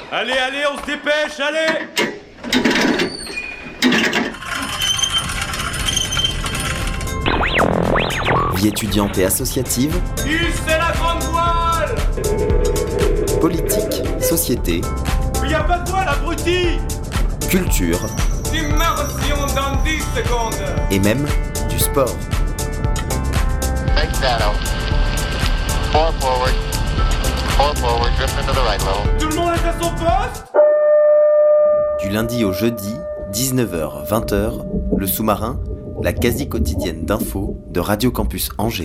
Allez, on se dépêche, allez! Vie étudiante et associative. C'est la grande voile! Politique, société. Mais y a pas de voile, abruti! Culture. Immersion dans 10 secondes! Et même du sport. Take shadow. 4 forward. 4 forward, drift into the right level. Tout le monde est à son poste? Du lundi au jeudi, 19h, 20h, le sous-marin, la quasi-quotidienne d'infos de Radio Campus Angers.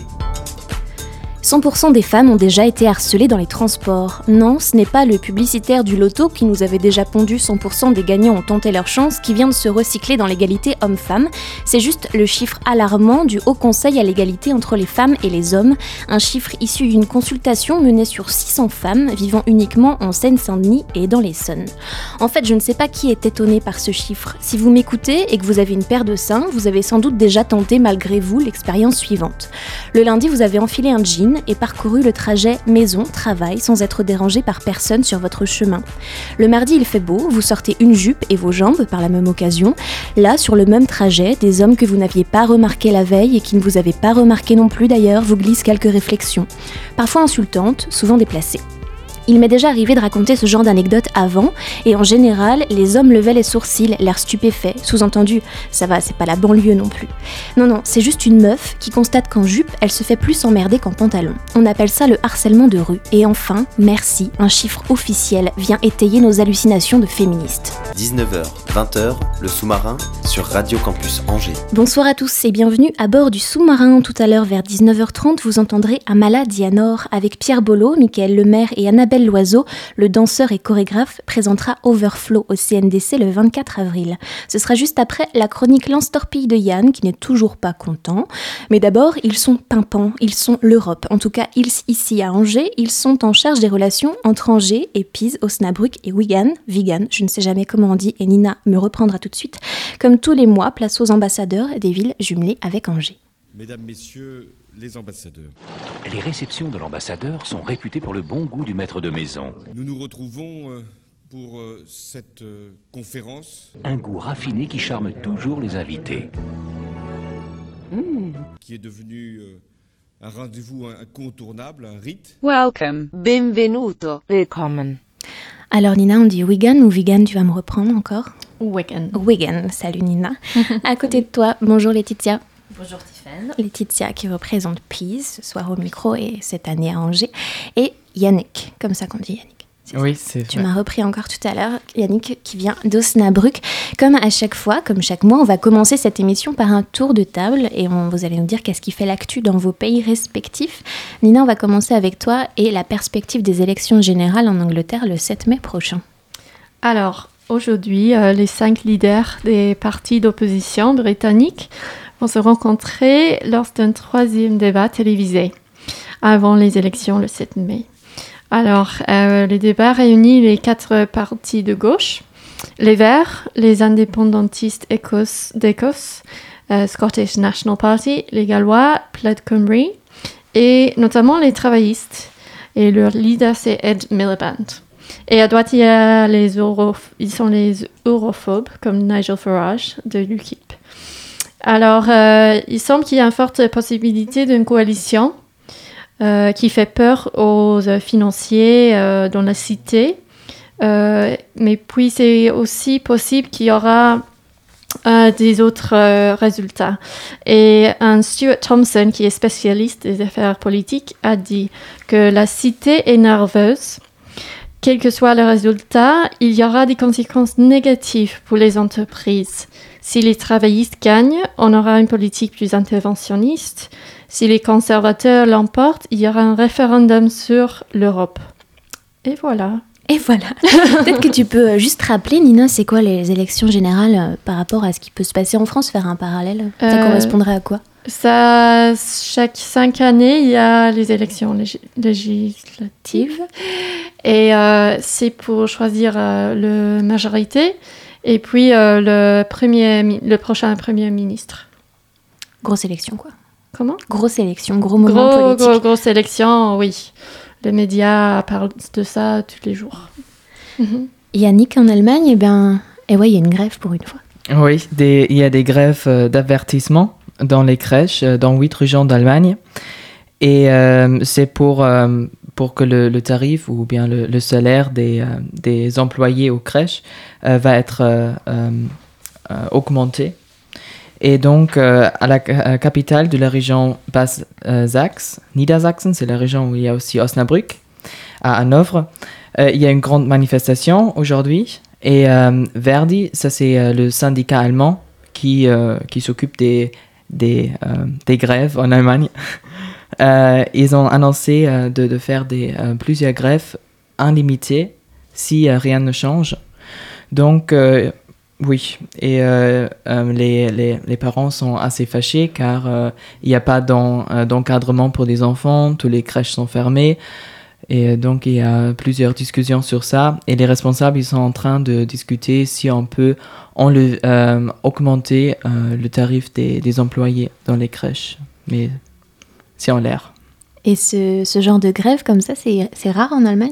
100% des femmes ont déjà été harcelées dans les transports. Non, ce n'est pas le publicitaire du loto qui nous avait déjà pondu 100% des gagnants ont tenté leur chance qui vient de se recycler dans l'égalité homme-femme. C'est juste le chiffre alarmant du Haut Conseil à l'égalité entre les femmes et les hommes. Un chiffre issu d'une consultation menée sur 600 femmes vivant uniquement en Seine-Saint-Denis et dans l'Essonne. En fait, je ne sais pas qui est étonné par ce chiffre. Si vous m'écoutez et que vous avez une paire de seins, vous avez sans doute déjà tenté malgré vous l'expérience suivante. Le lundi, vous avez enfilé un jean et parcouru le trajet maison-travail sans être dérangé par personne sur votre chemin. Le mardi, il fait beau, vous sortez une jupe et vos jambes par la même occasion. Là, sur le même trajet, des hommes que vous n'aviez pas remarqués la veille et qui ne vous avaient pas remarqué non plus d'ailleurs vous glissent quelques réflexions, parfois insultantes, souvent déplacées. Il m'est déjà arrivé de raconter ce genre d'anecdote avant, et en général, les hommes levaient les sourcils, l'air stupéfait, sous-entendu « ça va, c'est pas la banlieue non plus ». Non, c'est juste une meuf qui constate qu'en jupe, elle se fait plus emmerder qu'en pantalon. On appelle ça le harcèlement de rue. Et enfin, merci, un chiffre officiel vient étayer nos hallucinations de féministes. 19h, 20h, le sous-marin sur Radio Campus Angers. Bonsoir à tous et bienvenue à bord du sous-marin. Tout à l'heure, vers 19h30, vous entendrez Amala Dianor avec Pierre Bollot, Mickaël Lemaire et Annabelle Loiseau. Le danseur et chorégraphe présentera Overflow au CNDC le 24 avril. Ce sera juste après la chronique Lance-Torpille de Yann, qui n'est toujours pas content. Mais d'abord, ils sont pimpants, ils sont l'Europe. En tout cas, ici à Angers, ils sont en charge des relations entre Angers et Pise, Osnabrück et Wigan, je ne sais jamais comment on dit et Nina me reprendra tout de suite. Comme tous les mois, place aux ambassadeurs des villes jumelées avec Angers. Mesdames, Messieurs, les ambassadeurs. Les réceptions de l'ambassadeur sont réputées pour le bon goût du maître de maison. Nous nous retrouvons pour cette conférence. Un goût raffiné qui charme toujours les invités. Qui est devenu un rendez-vous incontournable, un rite. Welcome, benvenuto, willkommen. Alors Nina, on dit Wigan ou Vigan, tu vas me reprendre encore? Wigan, salut Nina. À côté de toi, bonjour Laetitia. Bonjour Tiffaine. Laetitia qui représente Pise ce soir au micro et cette année à Angers. Et Yannick, comme ça qu'on dit Yannick. Oui, c'est Tu m'as repris encore tout à l'heure, Yannick qui vient d'Osnabrück. Comme à chaque fois, comme chaque mois, on va commencer cette émission par un tour de table et vous allez nous dire qu'est-ce qui fait l'actu dans vos pays respectifs. Nina, on va commencer avec toi et la perspective des élections générales en Angleterre le 7 mai prochain. Alors, aujourd'hui, les 5 leaders des partis d'opposition britanniques vont se rencontrer lors d'un 3e débat télévisé avant les élections le 7 mai. Alors, le débat réunit les 4 partis de gauche, les Verts, les indépendantistes d'Écosse, Scottish National Party, les Gallois, Plaid Cymru, et notamment les travaillistes. Et leur leader, c'est Ed Miliband. Et à droite, ils sont les europhobes, comme Nigel Farage de l'UKIP. Alors, il semble qu'il y a une forte possibilité d'une coalition qui fait peur aux financiers dans la cité. Mais puis, c'est aussi possible qu'il y aura des autres résultats. Et un Stuart Thompson, qui est spécialiste des affaires politiques, a dit que la cité est nerveuse. Quel que soit le résultat, il y aura des conséquences négatives pour les entreprises. Si les travaillistes gagnent, on aura une politique plus interventionniste. Si les conservateurs l'emportent, il y aura un référendum sur l'Europe. Et voilà. Peut-être que tu peux juste rappeler, Nina, c'est quoi les élections générales par rapport à ce qui peut se passer en France, faire un parallèle? Ça correspondrait à quoi? Chaque 5 années, il y a les élections législatives. Et c'est pour choisir la majorité. Et puis le prochain Premier ministre. Grosse élection, quoi. Comment? Grosse élection, gros moment politique. Grosse élection, oui. Les médias parlent de ça tous les jours. Yannick, en Allemagne, il y a une grève pour une fois. Oui, il y a des grèves d'avertissement dans les crèches, dans 8 régions d'Allemagne. Et c'est pour que le tarif ou bien le salaire des employés aux crèches va être augmenté. Et donc, à la capitale de la région Basse-Saxe, Niedersachsen, c'est la région où il y a aussi Osnabrück, à Hanovre, il y a une grande manifestation aujourd'hui. Et Verdi, ça c'est le syndicat allemand qui s'occupe des grèves en Allemagne. Ils ont annoncé de faire plusieurs grèves illimitées si rien ne change. Donc, oui. Et les parents sont assez fâchés car il n'y a pas d'encadrement pour les enfants, toutes les crèches sont fermées. Et donc, il y a plusieurs discussions sur ça. Et les responsables, ils sont en train de discuter si on peut augmenter le tarif des employés dans les crèches. Mais c'est en l'air. Et ce genre de grève comme ça, c'est rare en Allemagne ?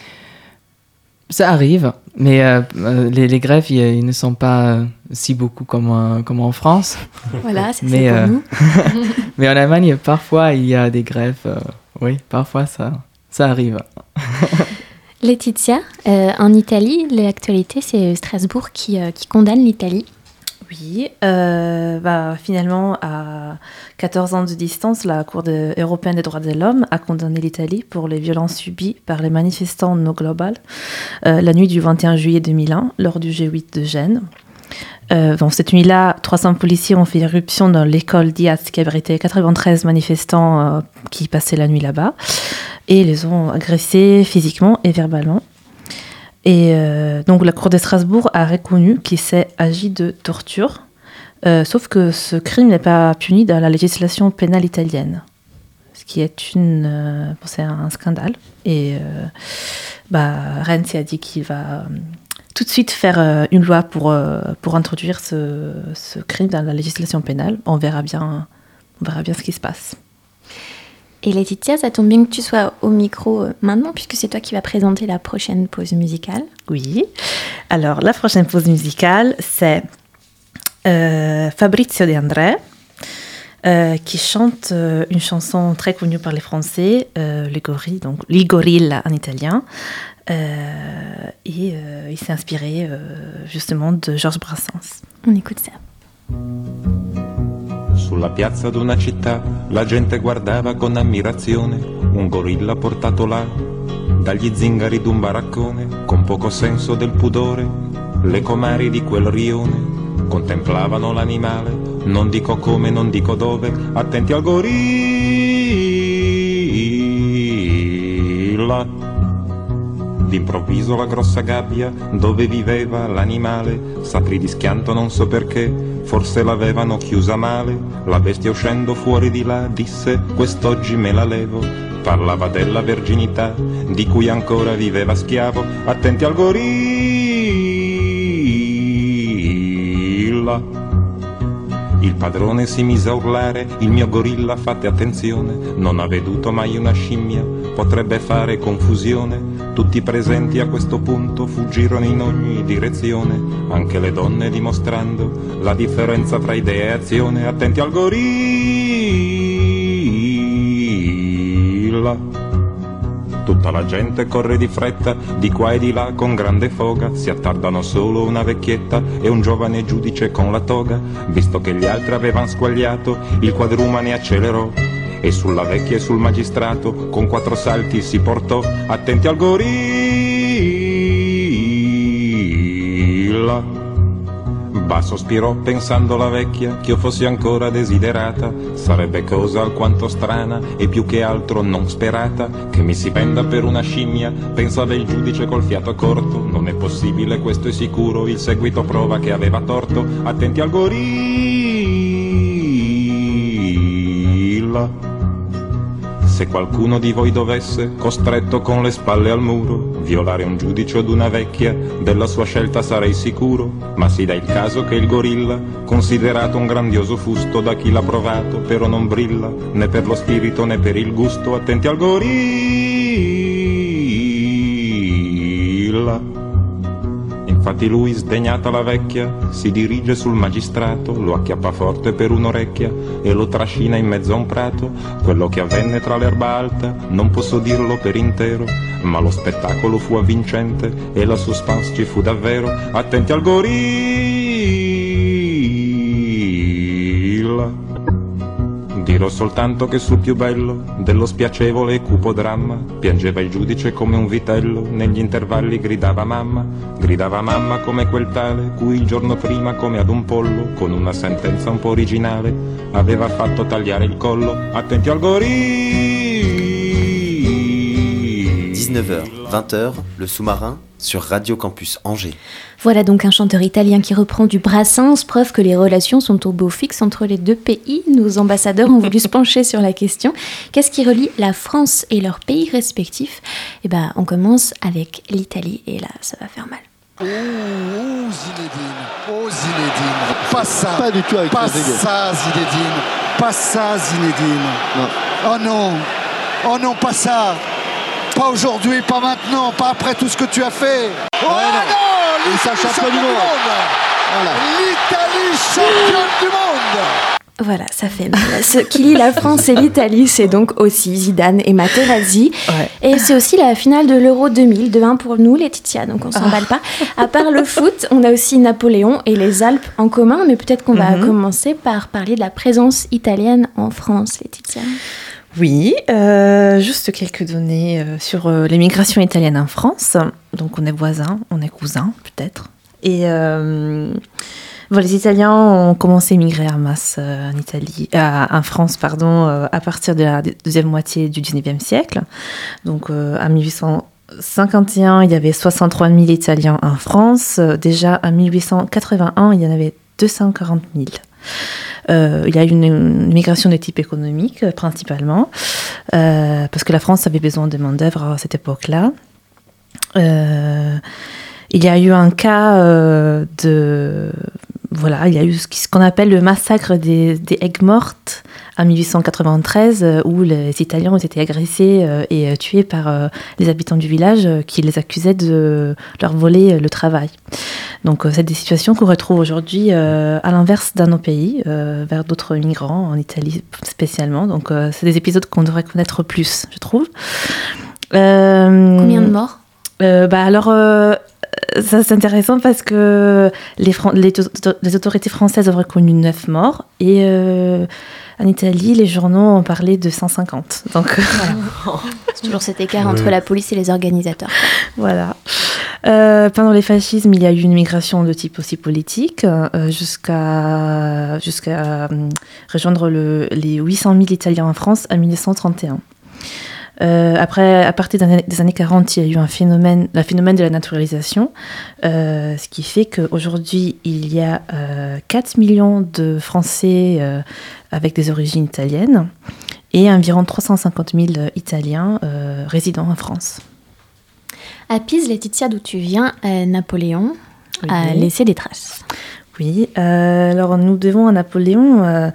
Ça arrive, mais les grèves, ils ne sont pas si beaucoup comme en France. Voilà, c'est pour nous. Mais en Allemagne, parfois, il y a des grèves. Oui, parfois, ça arrive. Laetitia, en Italie, l'actualité, c'est Strasbourg qui condamne l'Italie. Oui, finalement, à 14 ans de distance, la Cour européenne des droits de l'homme a condamné l'Italie pour les violences subies par les manifestants No Global la nuit du 21 juillet 2001, lors du G8 de Gênes. Cette nuit-là, 300 policiers ont fait irruption dans l'école Diaz qui abritait 93 manifestants qui passaient la nuit là-bas et les ont agressés physiquement et verbalement. Et donc la Cour de Strasbourg a reconnu qu'il s'est agi de torture, sauf que ce crime n'est pas puni dans la législation pénale italienne, ce qui est c'est un scandale. Et Renzi a dit qu'il va tout de suite faire une loi pour introduire ce crime dans la législation pénale. On verra bien ce qui se passe. Et Laetitia, ça tombe bien que tu sois au micro maintenant, puisque c'est toi qui vas présenter la prochaine pause musicale. Oui. Alors, la prochaine pause musicale, c'est Fabrizio De André, qui chante une chanson très connue par les Français, Les Gorilles en italien. Il s'est inspiré justement de Georges Brassens. On écoute ça. Sulla piazza d'una città la gente guardava con ammirazione un gorilla portato là dagli zingari d'un baraccone, con poco senso del pudore. Le comari di quel rione contemplavano l'animale, non dico come, non dico dove, attenti al gorilla. D'improvviso la grossa gabbia dove viveva l'animale s'aprì di schianto, non so perché, forse l'avevano chiusa male. La bestia uscendo fuori di là disse: quest'oggi me la levo. Parlava della verginità di cui ancora viveva schiavo. Attenti al gorilla. Il padrone si mise a urlare: il mio gorilla, fate attenzione, non ha veduto mai una scimmia, potrebbe fare confusione. Tutti presenti a questo punto fuggirono in ogni direzione, anche le donne dimostrando la differenza tra idea e azione. Attenti al gorilla. Tutta la gente corre di fretta, di qua e di là con grande foga. Si attardano solo una vecchietta e un giovane giudice con la toga. Visto che gli altri avevano squagliato, il quadrumane accelerò e sulla vecchia e sul magistrato con 4 salti si portò. Attenti al gorilla. Bah, sospirò pensando la vecchia che io fossi ancora desiderata. Sarebbe cosa alquanto strana e più che altro non sperata, che mi si prenda per una scimmia, pensava il giudice col fiato corto. Non è possibile, questo è sicuro, il seguito prova che aveva torto. Attenti al gorilla. Se qualcuno di voi dovesse, costretto con le spalle al muro, violare un giudice od una vecchia, della sua scelta sarei sicuro. Ma si dà il caso che il gorilla, considerato un grandioso fusto da chi l'ha provato, però non brilla, né per lo spirito né per il gusto. Attenti al gorilla. Infatti lui, sdegnata la vecchia, si dirige sul magistrato, lo acchiappa forte per un'orecchia e lo trascina in mezzo a un prato. Quello che avvenne tra l'erba alta non posso dirlo per intero, ma lo spettacolo fu avvincente e la suspense ci fu davvero. Attenti al gorilla. Dirò soltanto che sul più bello dello spiacevole e cupo dramma piangeva il giudice come un vitello, negli intervalli gridava mamma come quel tale cui il giorno prima, come ad un pollo, con una sentenza un po' originale, aveva fatto tagliare il collo. Attenti al gorilla. 19h, 20h, le sous-marin sur Radio Campus Angers. Voilà donc un chanteur italien qui reprend du Brassens, preuve que les relations sont au beau fixe entre les deux pays. Nos ambassadeurs ont voulu se pencher sur la question. Qu'est-ce qui relie la France et leurs pays respectifs ? Eh ben, on commence avec l'Italie et là, ça va faire mal. Oh Zinedine, pas ça, pas du tout avec pas ça Zinedine, pas ça Zinedine. Non. Oh non, pas ça. Pas aujourd'hui, pas maintenant, pas après tout ce que tu as fait. Oh non, l'Italie championne du monde. Voilà. L'Italie championne du monde. Voilà, ça fait mal. Ce qui lie la France et l'Italie, c'est donc aussi Zidane et Materazzi. Ouais. Et c'est aussi la finale de l'Euro 2000, 2-1 pour nous, Laetitia, donc on s'emballe pas. À part le foot, on a aussi Napoléon et les Alpes en commun, mais peut-être qu'on va commencer par parler de la présence italienne en France, Laetitia. Oui, juste quelques données sur l'émigration italienne en France. Donc on est voisins, on est cousins peut-être. Et les Italiens ont commencé à immigrer en masse en France, à partir de la deuxième moitié du 19e siècle. Donc en 1851, il y avait 63 000 Italiens en France. Déjà en 1881, il y en avait 240 000. Il y a une migration de type économique principalement, parce que la France avait besoin de main-d'œuvre à cette époque-là. Il y a eu un cas il y a eu ce qu'on appelle le massacre des Aigues-Mortes en 1893, où les Italiens ont été agressés et tués par les habitants du village qui les accusaient de leur voler le travail. Donc c'est des situations qu'on retrouve aujourd'hui à l'inverse dans nos pays, vers d'autres migrants, en Italie spécialement. Donc c'est des épisodes qu'on devrait connaître plus, je trouve. Combien de morts ? Ça, c'est intéressant parce que les autorités françaises ont reconnu 9 morts et en Italie, les journaux ont parlé de 150. Donc, voilà. C'est toujours cet écart entre la police et les organisateurs. Voilà. Pendant les fascismes, il y a eu une migration de type aussi politique jusqu'à rejoindre les 800 000 Italiens en France en 1931. Après, à partir des années 40, il y a eu le phénomène de la naturalisation, ce qui fait qu'aujourd'hui, il y a 4 millions de Français avec des origines italiennes et environ 350 000 Italiens résidant en France. À Pise, Laetitia, d'où tu viens, Napoléon a laissé des traces. Oui, alors nous devons à Napoléon...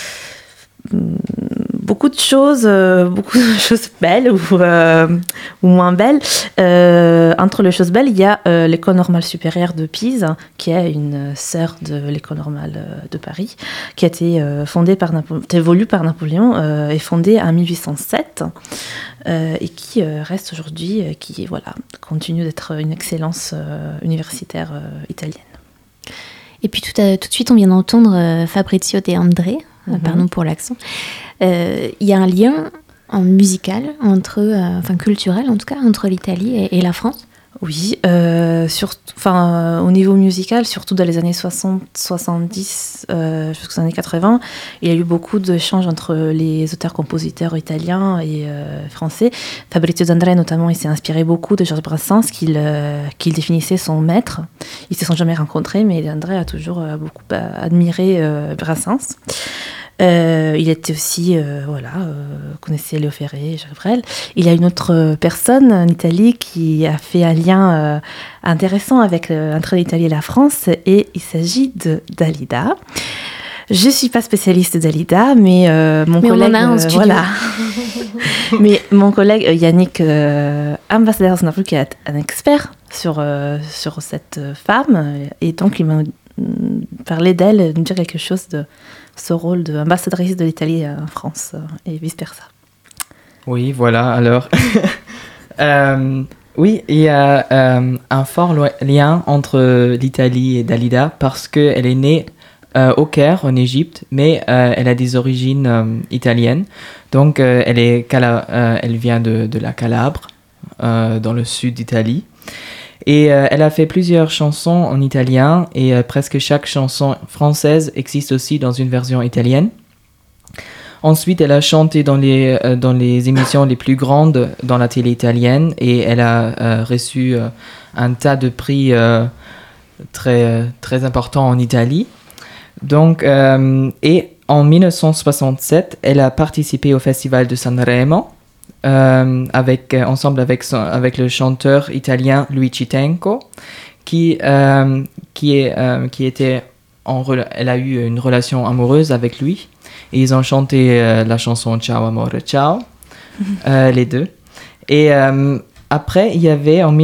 beaucoup de choses belles ou moins belles. Entre les choses belles, il y a l'école normale supérieure de Pise, qui est une sœur de l'école normale de Paris, qui a été voulue par Napoléon et fondée en 1807 et qui reste aujourd'hui, qui continue d'être une excellence universitaire italienne. Et puis tout de suite, on vient d'entendre Fabrizio De André. Pardon pour l'accent. Il y a un lien musical, culturel en tout cas, entre l'Italie et la France. Oui, au niveau musical, surtout dans les années 60, 70, jusqu'aux années 80, il y a eu beaucoup d'échanges entre les auteurs-compositeurs italiens et français. Fabrizio D'André, notamment, il s'est inspiré beaucoup de Georges Brassens, qu'il définissait son maître. Ils ne se sont jamais rencontrés, mais D'André a toujours beaucoup admiré Brassens. Il était aussi, connaissait Léo Ferré et Jacques Brel. Il y a une autre personne en Italie qui a fait un lien intéressant entre l'Italie et la France, et il s'agit de Dalida. Je suis pas spécialiste Dalida, mais mon collègue... on en a un studio. Voilà. Mais mon collègue Yannick, ambassadeur Snapple, qui est un expert sur cette femme, et donc il m'a parlé d'elle, nous dire quelque chose de ce rôle d'ambassadrice de l'Italie en France, et vice-versa. Oui, voilà, alors... oui, il y a un fort lien entre l'Italie et Dalida parce qu'elle est née au Caire, en Égypte, mais elle a des origines italiennes. Donc, elle vient de la Calabre, dans le sud d'Italie. Et elle a fait plusieurs chansons en italien et presque chaque chanson française existe aussi dans une version italienne. Ensuite, elle a chanté dans les émissions les plus grandes dans la télé italienne et elle a reçu un tas de prix très, très importants en Italie. Donc, et en 1967, elle a participé au festival de Sanremo ensemble avec le chanteur italien Luigi Tenco, elle a eu une relation amoureuse avec lui. Et ils ont chanté la chanson Ciao Amore Ciao, les deux. Et après, il y avait en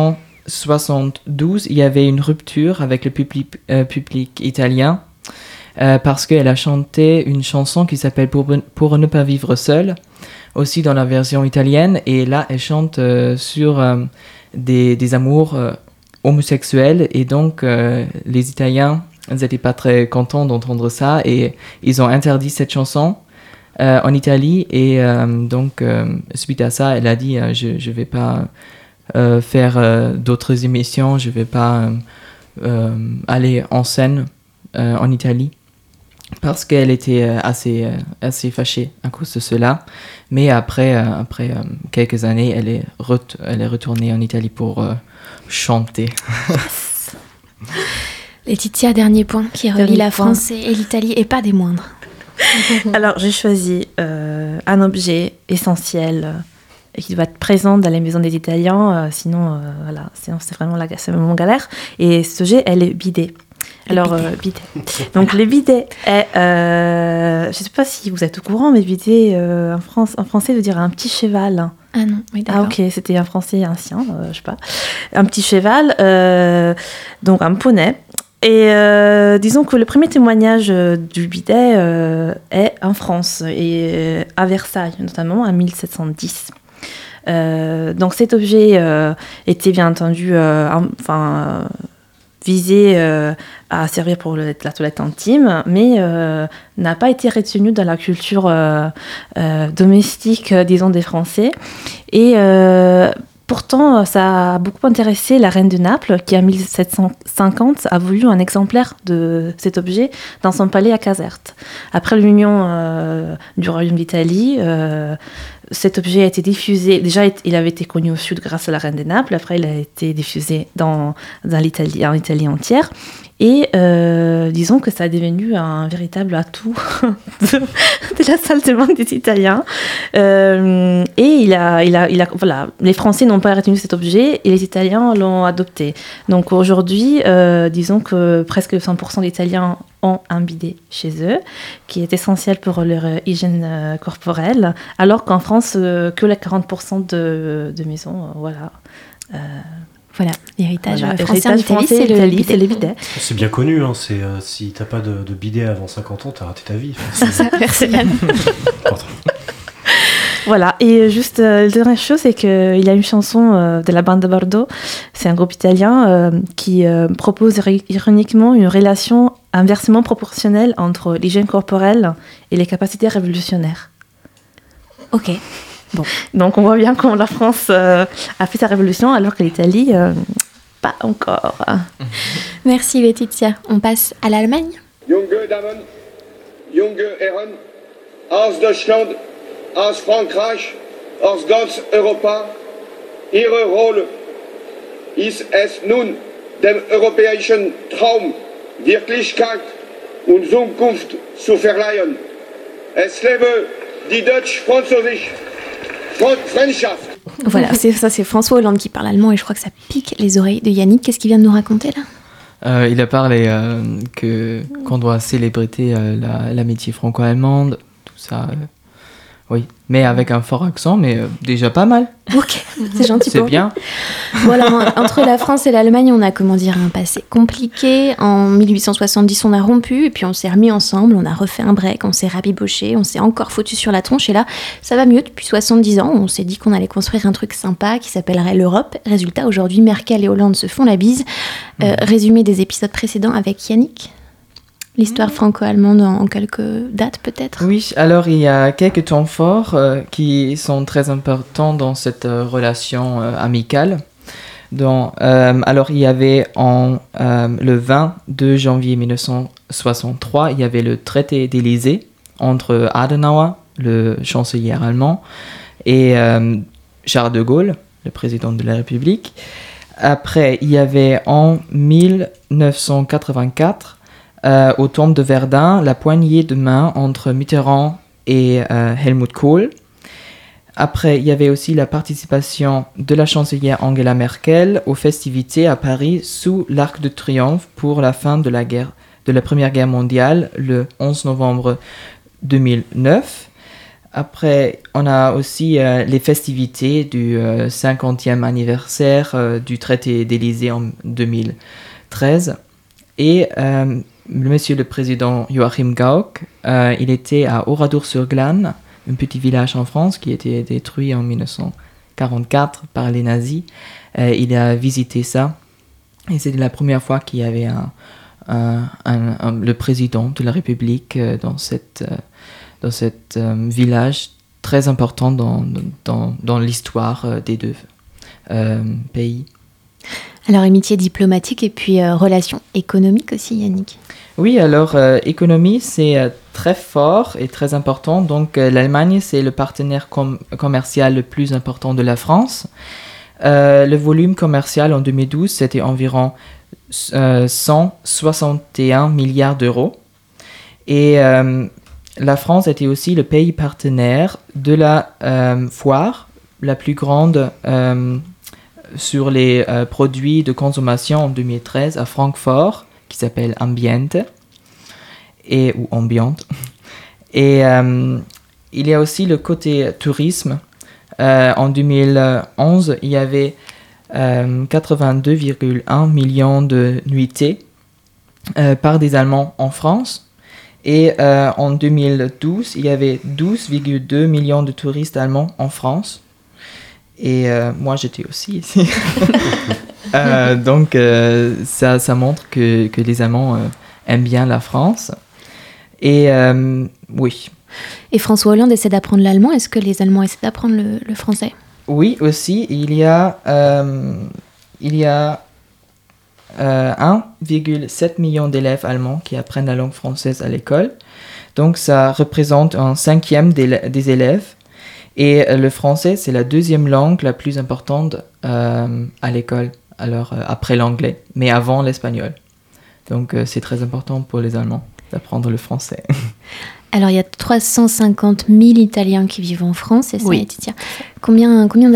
1972, il y avait une rupture avec le public italien parce qu'elle a chanté une chanson qui s'appelle Pour ne pas vivre seule, aussi dans la version italienne. Et là, elle chante sur des amours homosexuels. Et donc, les Italiens... Ils n'étaient pas très contents d'entendre ça et ils ont interdit cette chanson en Italie. Et donc, suite à ça, elle a dit je ne vais pas faire d'autres émissions, je ne vais pas aller en scène en Italie parce qu'elle était assez fâchée à cause de cela. Mais après quelques années, elle est retournée en Italie pour chanter. Yes. Laetitia, dernier point qui relie la France et l'Italie, et pas des moindres. Alors, j'ai choisi un objet essentiel et qui doit être présent dans les maisons des Italiens, sinon c'est vraiment galère. Et ce objet est le bidet. Alors, bidet. Donc, le bidet est... je ne sais pas si vous êtes au courant, mais bidet, en français, veut dire un petit cheval. Ah non, oui, d'accord. Ah ok, c'était un français ancien, je sais pas. Un petit cheval, donc un poney. Et disons que le premier témoignage du bidet est en France, et à Versailles, notamment en 1710. Donc cet objet était bien entendu visé à servir pour la toilette intime, mais n'a pas été retenu dans la culture domestique, disons, des Français. Et pourtant, ça a beaucoup intéressé la reine de Naples, qui en 1750 a voulu un exemplaire de cet objet dans son palais à Caserte. Après l'union du Royaume d'Italie, cet objet a été diffusé. Déjà, il avait été connu au sud grâce à la reine de Naples. Après, il a été diffusé en Italie entière. Et disons que ça a devenu un véritable atout de la salle de bain des Italiens. Et voilà, les Français n'ont pas retenu cet objet et les Italiens l'ont adopté. Donc aujourd'hui, disons que presque 100% d'Italiens ont un bidet chez eux, qui est essentiel pour leur hygiène corporelle, alors qu'en France, que les 40% de maisons, voilà. Voilà, l'héritage français en Italie, c'est le bidet. C'est bien connu, hein, si t'as pas de bidet avant 50 ans, t'as raté ta vie. C'est ça, merci Yann. Voilà, et juste, la dernière chose, c'est qu'il y a une chanson de la bande de Bordeaux, c'est un groupe italien qui propose ironiquement une relation inversement proportionnelle entre l'hygiène corporelle et les capacités révolutionnaires. Ok. Bon. Donc on voit bien comment la France a fait sa révolution alors que l'Italie, pas encore. Merci Laetitia. On passe à l'Allemagne. Junge Damen, junge Herren, aus Deutschland, aus Frankreich, aus ganz Europa, Ihre Rolle ist es nun, dem europäischen Traum Wirklichkeit und Zukunft zu verleihen. Es lebe die Deutsch-Französisch. Voilà, c'est François Hollande qui parle allemand et je crois que ça pique les oreilles de Yannick. Qu'est-ce qu'il vient de nous raconter là ? Il a parlé qu'on doit célébrer l'amitié franco-allemande, tout ça. Oui, mais avec un fort accent, mais déjà pas mal. Ok, c'est gentil. C'est bien. Voilà, entre la France et l'Allemagne, on a, un passé compliqué. En 1870, on a rompu, et puis on s'est remis ensemble, on a refait un break, on s'est rabiboché, on s'est encore foutu sur la tronche, et là, ça va mieux depuis 70 ans. On s'est dit qu'on allait construire un truc sympa qui s'appellerait l'Europe. Résultat, aujourd'hui, Merkel et Hollande se font la bise. Résumé des épisodes précédents avec Yannick. L'histoire franco-allemande en quelques dates peut-être ? Oui, alors il y a quelques temps forts qui sont très importants dans cette relation amicale. Alors il y avait le 22 janvier 1963, il y avait le traité d'Élysée entre Adenauer, le chancelier allemand, et Charles de Gaulle, le président de la République. Après, il y avait en 1984, au tombe de Verdun, la poignée de main entre Mitterrand et Helmut Kohl. Après, il y avait aussi la participation de la chancelière Angela Merkel aux festivités à Paris sous l'Arc de Triomphe pour la fin de la Première Guerre mondiale, le 11 novembre 2009. Après, on a aussi les festivités du 50e anniversaire du traité d'Élysée en 2013. Et Monsieur le Président Joachim Gauck, il était à Oradour-sur-Glane, un petit village en France qui a été détruit en 1944 par les nazis. Il a visité ça et c'était la première fois qu'il y avait le président de la République dans cette village très important dans l'histoire des deux pays. Alors, amitié diplomatique et puis relations économiques aussi, Yannick. Oui, alors économie, c'est très fort et très important. Donc, l'Allemagne, c'est le partenaire commercial le plus important de la France. Le volume commercial en 2012, c'était environ 161 milliards d'euros. Et la France était aussi le pays partenaire de la foire la plus grande sur les produits de consommation en 2013 à Francfort, qui s'appelle Ambiente, ou Ambiente. Et il y a aussi le côté tourisme. En 2011, il y avait 82,1 millions de nuitées par des Allemands en France. Et en 2012, il y avait 12,2 millions de touristes allemands en France. Et moi, j'étais aussi ici. Donc, ça montre que les Allemands aiment bien la France. Et oui. Et François Hollande essaie d'apprendre l'allemand. Est-ce que les Allemands essaient d'apprendre le français ? Oui, aussi. Il y a 1,7 million d'élèves allemands qui apprennent la langue française à l'école. Donc, ça représente un cinquième des élèves. Et le français, c'est la deuxième langue la plus importante à l'école, alors après l'anglais, mais avant l'espagnol. Donc c'est très important pour les Allemands d'apprendre le français. Alors il y a 350 000 Italiens qui vivent en France, c'est ça, Oui. Laetitia ? Combien d'Allemands ?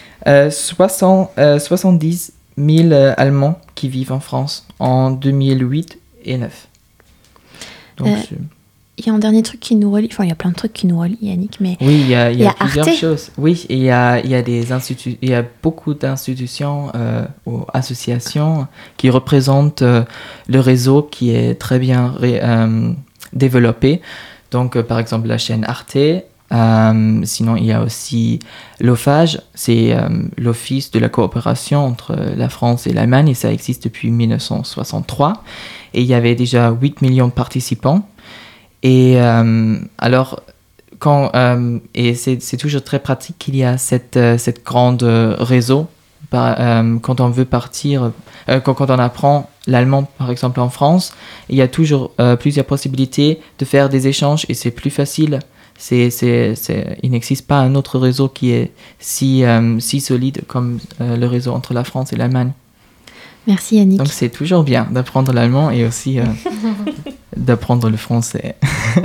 70 000 Allemands qui vivent en France en 2008 et 2009. Donc il y a un dernier truc qui nous relie, enfin il y a plein de trucs qui nous relient, Yannick, mais oui, il y a plusieurs Arte. choses. Oui, et il y a beaucoup d'institutions ou associations qui représentent le réseau qui est très bien développé. Donc par exemple la chaîne Arte. Sinon il y a aussi l'OFAGE, c'est l'Office de la coopération entre la France et l'Allemagne, et ça existe depuis 1963. Et il y avait déjà 8 millions de participants. Et alors, et c'est toujours très pratique qu'il y a cette grande réseau. Quand on veut partir, quand on apprend l'allemand, par exemple en France, il y a toujours plusieurs possibilités de faire des échanges et c'est plus facile. Il n'existe pas un autre réseau qui est si solide comme le réseau entre la France et l'Allemagne. Merci Yannick. Donc c'est toujours bien d'apprendre l'allemand et aussi d'apprendre le français.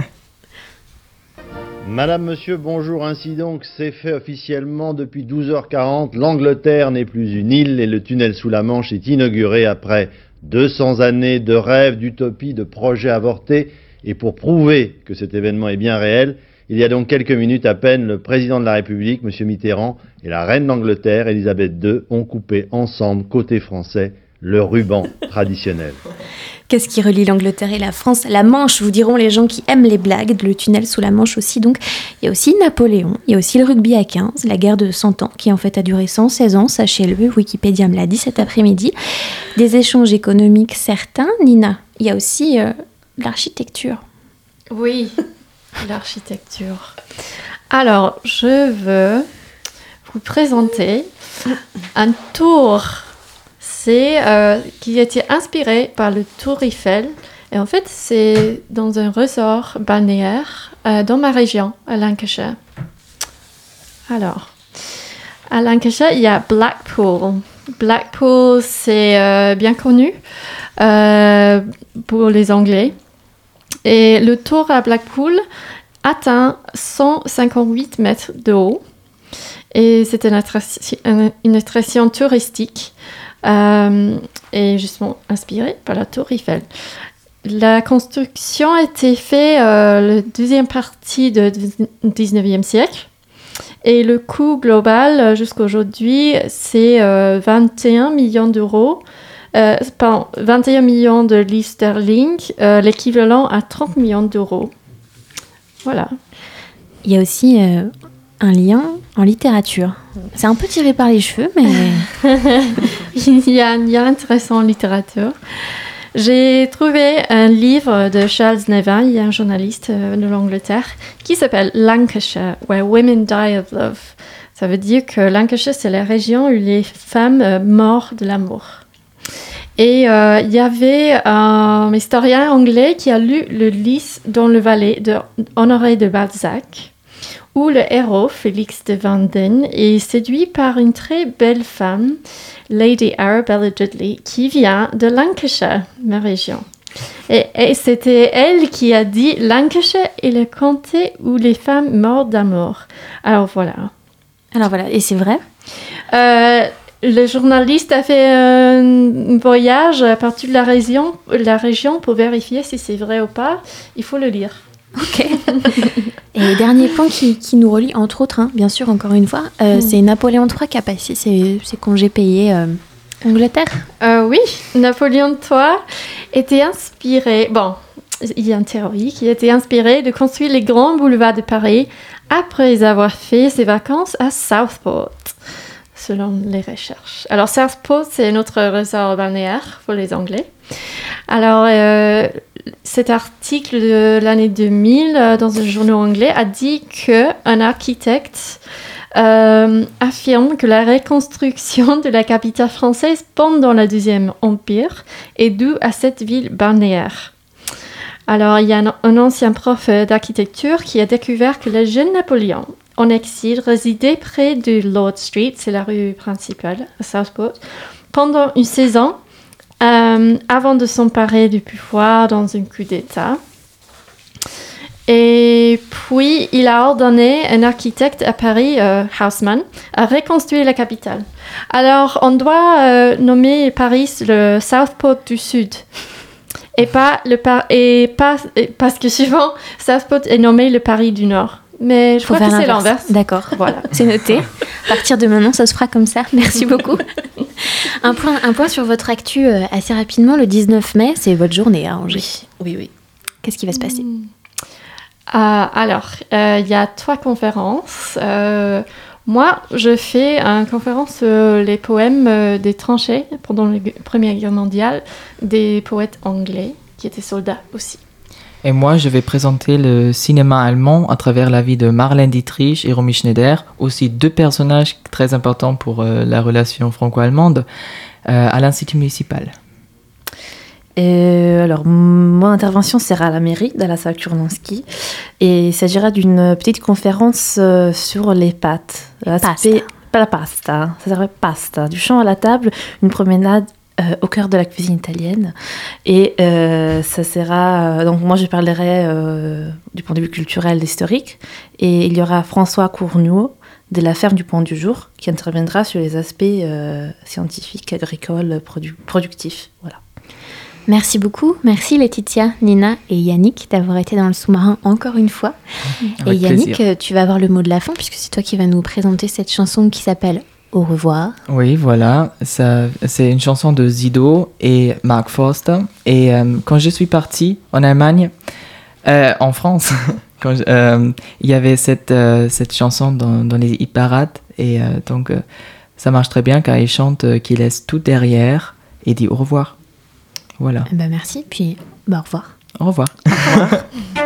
Madame, monsieur, bonjour. Ainsi donc, c'est fait officiellement depuis 12h40. L'Angleterre n'est plus une île et le tunnel sous la Manche est inauguré après 200 années de rêves, d'utopies, de projets avortés, et pour prouver que cet événement est bien réel, il y a donc quelques minutes à peine, le président de la République, M. Mitterrand, et la reine d'Angleterre, Elisabeth II, ont coupé ensemble, côté français, le ruban traditionnel. Qu'est-ce qui relie l'Angleterre et la France? La Manche, vous diront les gens qui aiment les blagues, le tunnel sous la Manche aussi. Donc, il y a aussi Napoléon, il y a aussi le rugby à 15, la guerre de 100 ans, qui en fait a duré 116 ans, sachez-le, Wikipédia me l'a dit cet après-midi. Des échanges économiques certains, Nina. Il y a aussi l'architecture. Oui, l'architecture. Alors, je veux vous présenter un tour qui a été inspiré par le Tour Eiffel. Et en fait, c'est dans un resort balnéaire dans ma région, à Lancashire. Alors, à Lancashire, il y a Blackpool. Blackpool, c'est bien connu pour les Anglais. Et le tour à Blackpool atteint 158 mètres de haut. Et c'est une attraction touristique. Et justement inspiré par la Tour Eiffel. La construction a été faite la deuxième partie du 19e siècle et le coût global jusqu'à aujourd'hui c'est 21 millions d'euros, 21 millions de livres sterling, l'équivalent à 30 millions d'euros. Voilà. Il y a aussi un lien en littérature. C'est un peu tiré par les cheveux, mais... Il y a un lien intéressant en littérature. J'ai trouvé un livre de Charles Nevin, il y a un journaliste de l'Angleterre, qui s'appelle Lancashire, Where Women Die of Love. Ça veut dire que Lancashire, c'est la région où les femmes meurent de l'amour. Et il y avait un historien anglais qui a lu le Lys dans le Valais de Honoré de Balzac, où le héros, Félix de Vendôme, est séduit par une très belle femme, Lady Arabella Dudley, qui vient de Lancashire, ma région. Et c'était elle qui a dit « Lancashire est le comté où les femmes meurent d'amour ». Alors voilà, et c'est vrai? Le journaliste a fait un voyage partout de la région pour vérifier si c'est vrai ou pas. Il faut le lire. Ok. Et dernier point qui nous relie, entre autres, bien sûr, encore une fois, c'est Napoléon III qui a passé ses congés payés Angleterre. Oui, Napoléon III était inspiré... Bon, il y a une théorie qui était inspirée de construire les grands boulevards de Paris après avoir fait ses vacances à Southport, selon les recherches. Alors, Southport, c'est notre resort balnéaire pour les Anglais. Alors, cet article de l'année 2000 dans un journal anglais a dit qu'un architecte affirme que la reconstruction de la capitale française pendant le Deuxième Empire est due à cette ville balnéaire. Alors, il y a un ancien prof d'architecture qui a découvert que le jeune Napoléon, en exil, résidait près de Lord Street, c'est la rue principale à Southport, pendant une saison avant de s'emparer du pouvoir dans un coup d'État. Et puis, il a ordonné un architecte à Paris, Haussmann, à reconstruire la capitale. Alors, on doit nommer Paris le Southport du Sud. Parce que souvent, Southport est nommé le Paris du Nord. Mais je crois que c'est l'inverse. D'accord, voilà. C'est noté. À partir de maintenant, ça se fera comme ça. Merci beaucoup. Un point sur votre actu assez rapidement. Le 19 mai, c'est votre journée à Angers. Oui. Qu'est-ce qui va se passer? Alors, il y a 3 conférences. Moi, je fais une conférence sur les poèmes des tranchées pendant la Première Guerre mondiale des poètes anglais qui étaient soldats aussi. Et moi, je vais présenter le cinéma allemand à travers la vie de Marlène Dietrich et Romy Schneider, aussi 2 personnages très importants pour la relation franco-allemande, à l'Institut municipal. Alors, mon intervention sera à la mairie, dans la salle Kurlansky, et il s'agira d'une petite conférence sur les pâtes. Pas la pasta, ça s'appelle pasta. Du champ à la table, une promenade au cœur de la cuisine italienne. Et ça sera... donc moi, je parlerai du point de vue culturel et historique. Et il y aura François Cournoux de la ferme du Point du Jour qui interviendra sur les aspects scientifiques, agricoles, productifs. Voilà. Merci beaucoup. Merci Laetitia, Nina et Yannick d'avoir été dans le sous-marin encore une fois. Et Yannick, plaisir. Tu vas avoir le mot de la fin puisque c'est toi qui vas nous présenter cette chanson qui s'appelle Au revoir. Oui, voilà. C'est une chanson de Sido et Mark Forster. Et quand je suis partie en Allemagne, en France, il y avait cette chanson dans les hit-parades. Et donc, ça marche très bien car il chante qu'il laisse tout derrière et dit au revoir. Voilà. Merci, puis au revoir. Au revoir. Au revoir.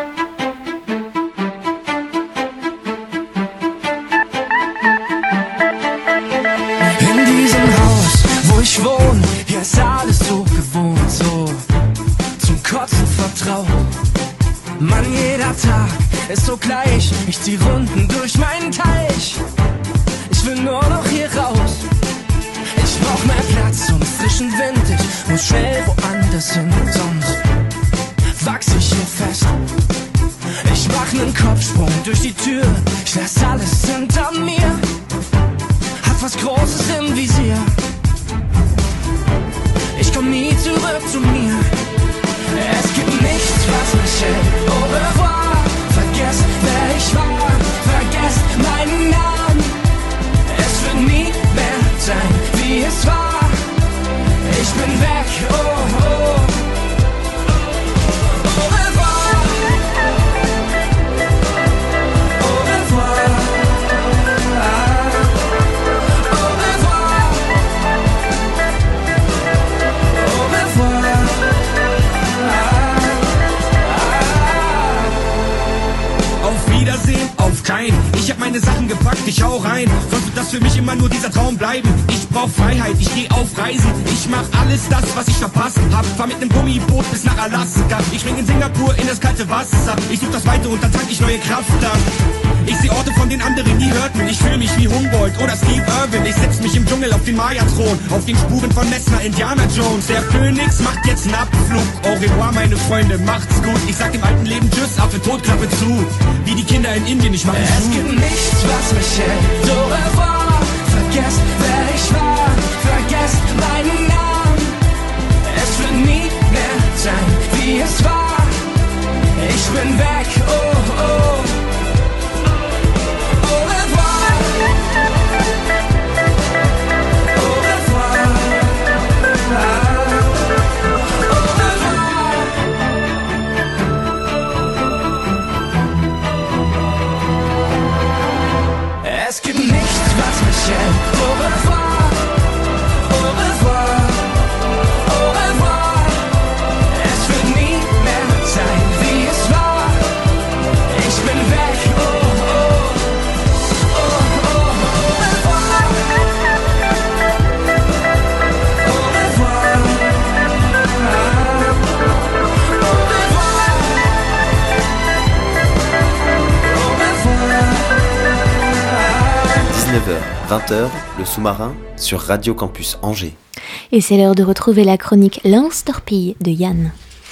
In diesem Haus, wo ich wohne, hier ist alles so gewohnt, so zum Kotzen vertraut. Mann, jeder Tag ist so gleich, ich zieh Runden durch meinen Teich. Ich will nur noch hier raus. Ich brauch mehr Platz und frischen Wind. Ich muss schnell woanders hin, sonst wachs ich hier fest. Ich mach nen Kopfsprung durch die Tür. Ich lass alles hinter mir. Hab was Großes im Visier. Ich komm nie zurück zu mir. Es gibt nichts, was mich hält. Au revoir. Vergesst, wer ich war. Vergesst meinen Namen. Es wird nie mehr sein, wie es war. Ich bin weg, oh, oh. Au revoir. Au revoir. Au revoir. Au revoir. Auf Wiedersehen, auf keinen. Ich hab meine Sachen gepackt, ich hau rein. Sonst wird das für mich immer nur dieser Traum bleiben. Ich brauch Freiheit, ich geh auf Reisen. Ich mach alles das, was ich verpasst hab. Fahr mit nem Gummiboot bis nach Alaska. Ich spring in Singapur in das kalte Wasser. Ich such das Weite und dann tank ich neue Kraft an. Ich seh Orte, von den anderen nie hörten. Ich fühl mich wie Humboldt oder Steve Irwin. Ich setz mich im Dschungel auf den Maya-Thron. Auf den Spuren von Messner, Indiana Jones. Der Phönix macht jetzt nen Abflug. Au revoir, meine Freunde, macht's gut. Ich sag im alten Leben Tschüss, Affe tot, Klappe zu. Wie die Kinder in Indien, ich mach es zu. Es gibt nichts, was mich hält. Au revoir. Vergesst, wer ich war. Vergesst meinen Namen. Es wird nie mehr sein, wie es war. Ich bin weg, oh, oh. Es gibt nichts, was mich hält. Au revoir, au revoir, au revoir. Es wird nie mehr sein, wie es war. Ich bin weg, oh, oh, oh, oh, au revoir. Au revoir, au revoir, au revoir. 19h, 20h, le sous-marin sur Radio Campus Angers. Et c'est l'heure de retrouver la chronique Lance Torpille de Yann.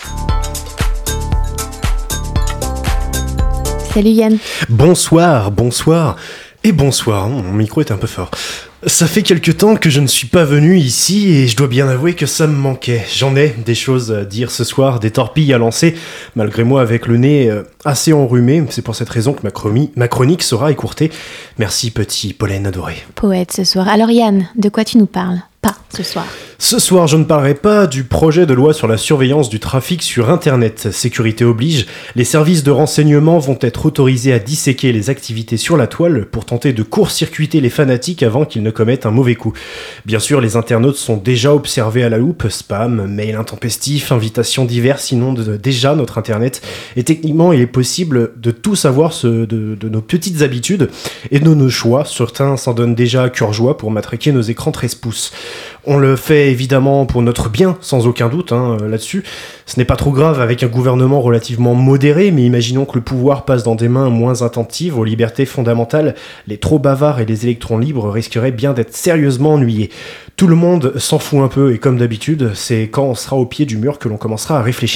Salut Yann. Bonsoir, bonsoir. Et bonsoir, mon micro est un peu fort. Ça fait quelque temps que je ne suis pas venu ici et je dois bien avouer que ça me manquait. J'en ai des choses à dire ce soir, des torpilles à lancer, malgré moi avec le nez assez enrhumé. C'est pour cette raison que ma chronique sera écourtée. Merci petit pollen adoré. Poète ce soir. Alors Yann, de quoi tu nous parles ? Pas ce soir. Ce soir, je ne parlerai pas du projet de loi sur la surveillance du trafic sur Internet. Sécurité oblige, les services de renseignement vont être autorisés à disséquer les activités sur la toile pour tenter de court-circuiter les fanatiques avant qu'ils ne commettent un mauvais coup. Bien sûr, les internautes sont déjà observés à la loupe, spam, mails intempestifs, invitations diverses inondent déjà notre Internet. Et techniquement, il est possible de tout savoir de nos petites habitudes et de nos choix. Certains s'en donnent déjà à cœur joie pour matraquer nos écrans 13 pouces. On le fait évidemment pour notre bien, sans aucun doute là-dessus. Ce n'est pas trop grave avec un gouvernement relativement modéré, mais imaginons que le pouvoir passe dans des mains moins attentives aux libertés fondamentales. Les trop bavards et les électrons libres risqueraient bien d'être sérieusement ennuyés. Tout le monde s'en fout un peu et comme d'habitude, c'est quand on sera au pied du mur que l'on commencera à réfléchir.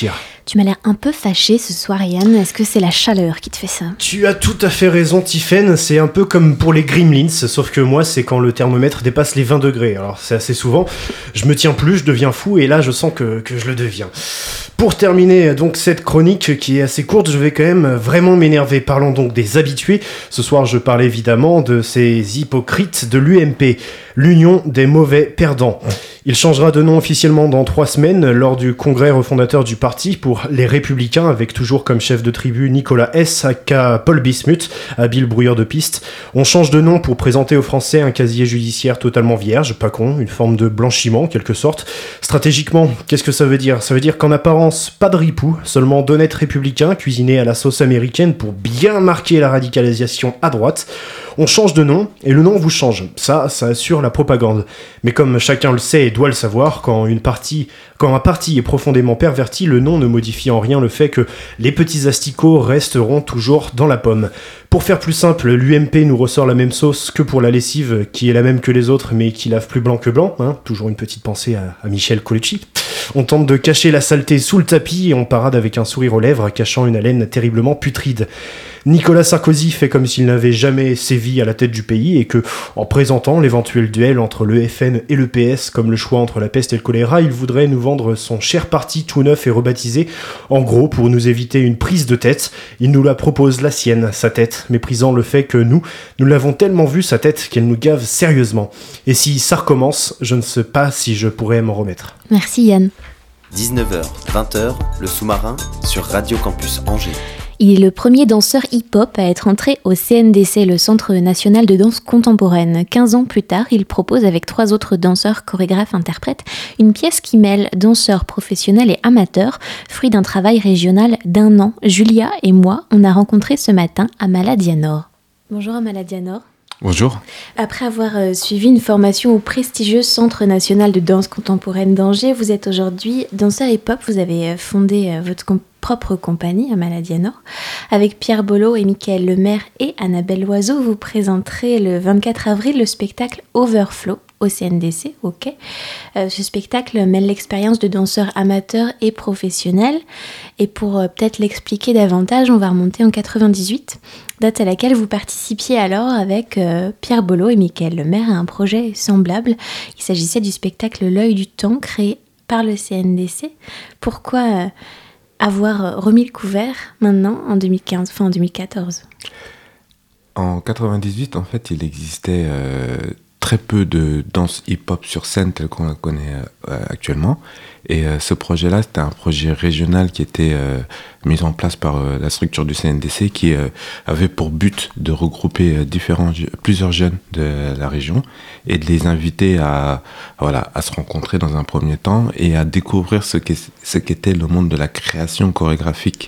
Tu m'as l'air un peu fâché ce soir, Yann. Est-ce que c'est la chaleur qui te fait ça? Tu as tout à fait raison, Tiffaine. C'est un peu comme pour les Gremlins, sauf que moi, c'est quand le thermomètre dépasse les 20 degrés. Alors, c'est assez souvent. Je me tiens plus, je deviens fou, et là, je sens que je le deviens. Pour terminer donc cette chronique qui est assez courte, je vais quand même vraiment m'énerver. Parlons donc des habitués. Ce soir, je parle évidemment de ces hypocrites de l'UMP, l'Union des mauvais perdants. Il changera de nom officiellement dans 3 semaines lors du congrès refondateur du parti pour les Républicains, avec toujours comme chef de tribu Nicolas S. aka Paul Bismuth, habile brouilleur de piste. On change de nom pour présenter aux Français un casier judiciaire totalement vierge, pas con, une forme de blanchiment en quelque sorte. Stratégiquement, qu'est-ce que ça veut dire? Ça veut dire qu'en apparence, pas de ripoux, seulement d'honnêtes républicains cuisinés à la sauce américaine pour bien marquer la radicalisation à droite. On change de nom, et le nom vous change. Ça assure la propagande. Mais comme chacun le sait et doit le savoir, quand un parti est profondément perverti, le nom ne modifie en rien le fait que les petits asticots resteront toujours dans la pomme. Pour faire plus simple, l'UMP nous ressort la même sauce que pour la lessive, qui est la même que les autres, mais qui lave plus blanc que blanc. Toujours une petite pensée à Michel Colucci. On tente de cacher la saleté sous le tapis et on parade avec un sourire aux lèvres, cachant une haleine terriblement putride. Nicolas Sarkozy fait comme s'il n'avait jamais sévi à la tête du pays et que, en présentant l'éventuel duel entre le FN et le PS comme le choix entre la peste et le choléra, il voudrait nous vendre son cher parti tout neuf et rebaptisé. En gros, pour nous éviter une prise de tête, il nous la propose la sienne, sa tête, méprisant le fait que nous l'avons tellement vu sa tête qu'elle nous gave sérieusement. Et si ça recommence, je ne sais pas si je pourrais m'en remettre. Merci Yann. 19h, 20h, le sous-marin sur Radio Campus Angers. Il est le premier danseur hip-hop à être entré au CNDC, le Centre National de Danse Contemporaine. 15 ans plus tard, il propose avec 3 autres danseurs, chorégraphes, interprètes, une pièce qui mêle danseurs professionnels et amateurs, fruit d'un travail régional d'1 an. Julia et moi, on a rencontré ce matin Amala Dianor. Bonjour Amala Dianor. Bonjour. Après avoir suivi une formation au prestigieux Centre National de Danse Contemporaine d'Angers, vous êtes aujourd'hui danseur hip-hop. Vous avez fondé votre propre compagnie, Amala Dianor. Avec Pierre Bollot et Mickaël Lemaire et Annabelle Loiseau, vous présenterez le 24 avril le spectacle Overflow au CNDC, ok. Ce spectacle mêle l'expérience de danseurs amateurs et professionnels. Et pour peut-être l'expliquer davantage, on va remonter en 98, date à laquelle vous participiez alors avec Pierre Bollot et Mickaël Lemaire à un projet semblable. Il s'agissait du spectacle L'œil du temps créé par le CNDC. Pourquoi avoir remis le couvert maintenant en 2015, enfin en 2014? En 98, en fait, il existait très peu de danse hip-hop sur scène telle qu'on la connaît actuellement. Et ce projet-là, c'était un projet régional qui était mis en place par la structure du CNDC qui avait pour but de regrouper plusieurs jeunes de la région et de les inviter à se rencontrer dans un premier temps et à découvrir ce qu'était le monde de la création chorégraphique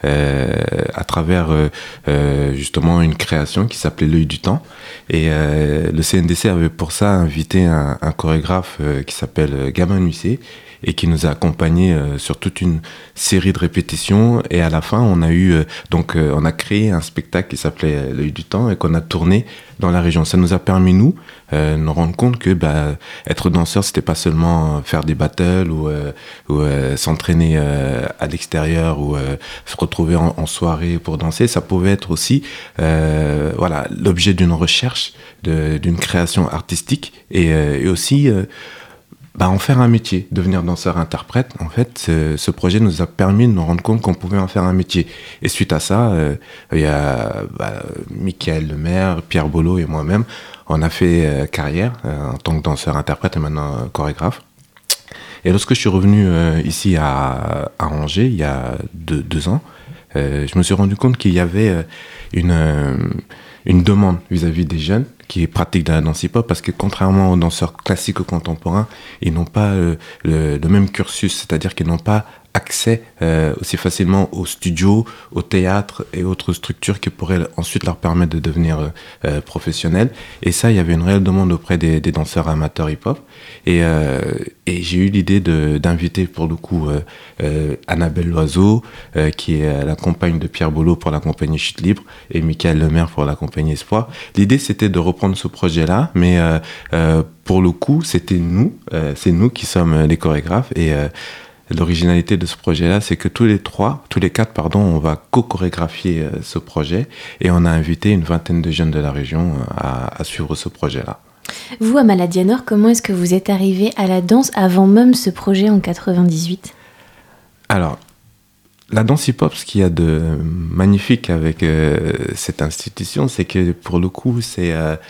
à travers justement une création qui s'appelait L'œil du temps. Et le CNDC avait pour ça invité un chorégraphe qui s'appelle Gamin Nuissé et qui nous a accompagnés sur toute une série de répétitions. Et à la fin, on a créé un spectacle qui s'appelait L'œil du temps et qu'on a tourné dans la région. Ça nous a permis, nous rendre compte que être danseur, c'était pas seulement faire des battles ou s'entraîner à l'extérieur ou se retrouver en soirée pour danser. Ça pouvait être aussi l'objet d'une recherche, d'une création artistique et aussi en faire un métier, devenir danseur-interprète. En fait, ce projet nous a permis de nous rendre compte qu'on pouvait en faire un métier. Et suite à ça, il y a Mickaël Lemaire, Pierre Bollot et moi-même, on a fait carrière en tant que danseur-interprète et maintenant chorégraphe. Et lorsque je suis revenu ici à Angers, il y a 2 ans, je me suis rendu compte qu'il y avait une demande vis-à-vis des jeunes qui pratiquent de la danse hip-hop, parce que contrairement aux danseurs classiques ou contemporains, ils n'ont pas le même cursus, c'est-à-dire qu'ils n'ont pas accès aussi facilement aux studios, au théâtre et autres structures qui pourraient ensuite leur permettre de devenir professionnels. Et ça, il y avait une réelle demande auprès des danseurs amateurs hip-hop. Et j'ai eu l'idée d'inviter pour le coup Annabelle Loiseau, qui est la compagne de Pierre Bollot pour la compagnie Chute Libre, et Mickaël Lemaire pour la compagnie Espoir. L'idée, c'était de reprendre ce projet-là, mais pour le coup, c'est nous qui sommes les chorégraphes. Et l'originalité de ce projet-là, c'est que tous les quatre, on va co-chorégraphier ce projet et on a invité une vingtaine de jeunes de la région à suivre ce projet-là. Vous, Amala Dianor, comment est-ce que vous êtes arrivé à la danse avant même ce projet en 98 ? Alors, la danse hip-hop, ce qu'il y a de magnifique avec cette institution, c'est que pour le coup, c'est...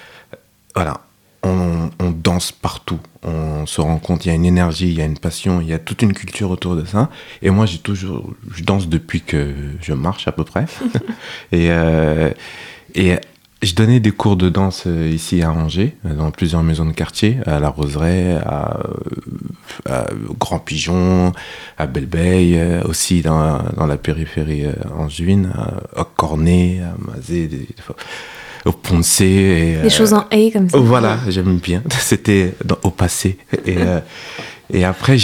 on danse partout. On se rend compte, il y a une énergie, il y a une passion, il y a toute une culture autour de ça. Et moi, je danse depuis que je marche à peu près. et je donnais des cours de danse ici à Angers, dans plusieurs maisons de quartier, à La Roseraie, à Grand Pigeon, à Belle-Beille, aussi dans la périphérie angevine, à Cornet, à Mazé, au Ponce. Des choses en haie comme ça. Voilà, j'aime bien. C'était au passé. Et après,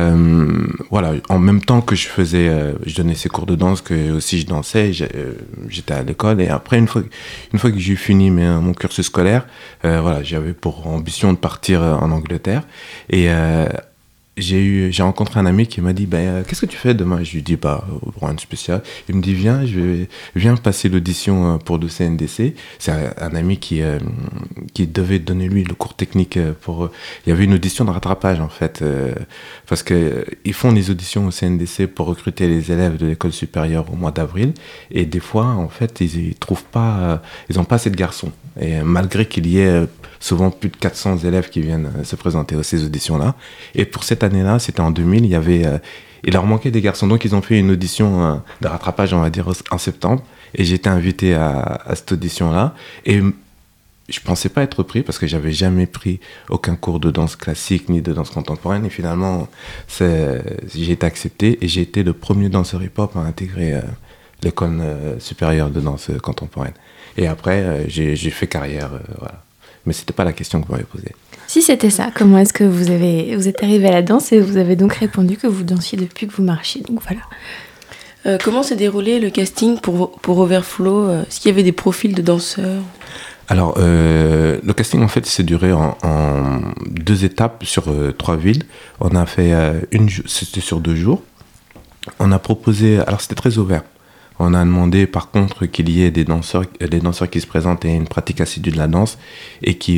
en même temps que je donnais ces cours de danse, que aussi je dansais, j'étais à l'école. Et après, une fois que j'ai fini mon cursus scolaire, j'avais pour ambition de partir en Angleterre. Et j'ai rencontré un ami qui m'a dit qu'est-ce que tu fais demain? Je lui dis rien de spécial. Il me dit viens passer l'audition pour le CNDC. C'est un ami qui devait donner lui le cours technique il y avait une audition de rattrapage en fait, parce que ils font des auditions au CNDC pour recruter les élèves de l'école supérieure au mois d'avril, et des fois en fait ils trouvent pas, ils ont pas assez de garçons, et malgré qu'il y ait souvent plus de 400 élèves qui viennent se présenter à ces auditions-là. Et pour cette année-là, c'était en 2000, il leur manquait des garçons. Donc, ils ont fait une audition de rattrapage, on va dire, en septembre. Et j'ai été invité à cette audition-là. Et je pensais pas être pris parce que j'avais jamais pris aucun cours de danse classique ni de danse contemporaine. Et finalement, j'ai été accepté et j'ai été le premier danseur hip-hop à intégrer l'école supérieure de danse contemporaine. Et après, j'ai fait carrière, voilà. Mais c'était pas la question que vous m'avez posée. Si c'était ça, comment est-ce que vous êtes arrivé à la danse et vous avez donc répondu que vous dansiez depuis que vous marchiez, donc voilà. Comment s'est déroulé le casting pour Overflow? Est-ce qu'il y avait des profils de danseurs? Alors, le casting en fait s'est duré en 2 étapes sur 3 villes. On a fait c'était sur 2 jours. On a proposé, alors c'était très ouvert. On a demandé par contre qu'il y ait des danseurs qui se présentent et une pratique assidue de la danse et qui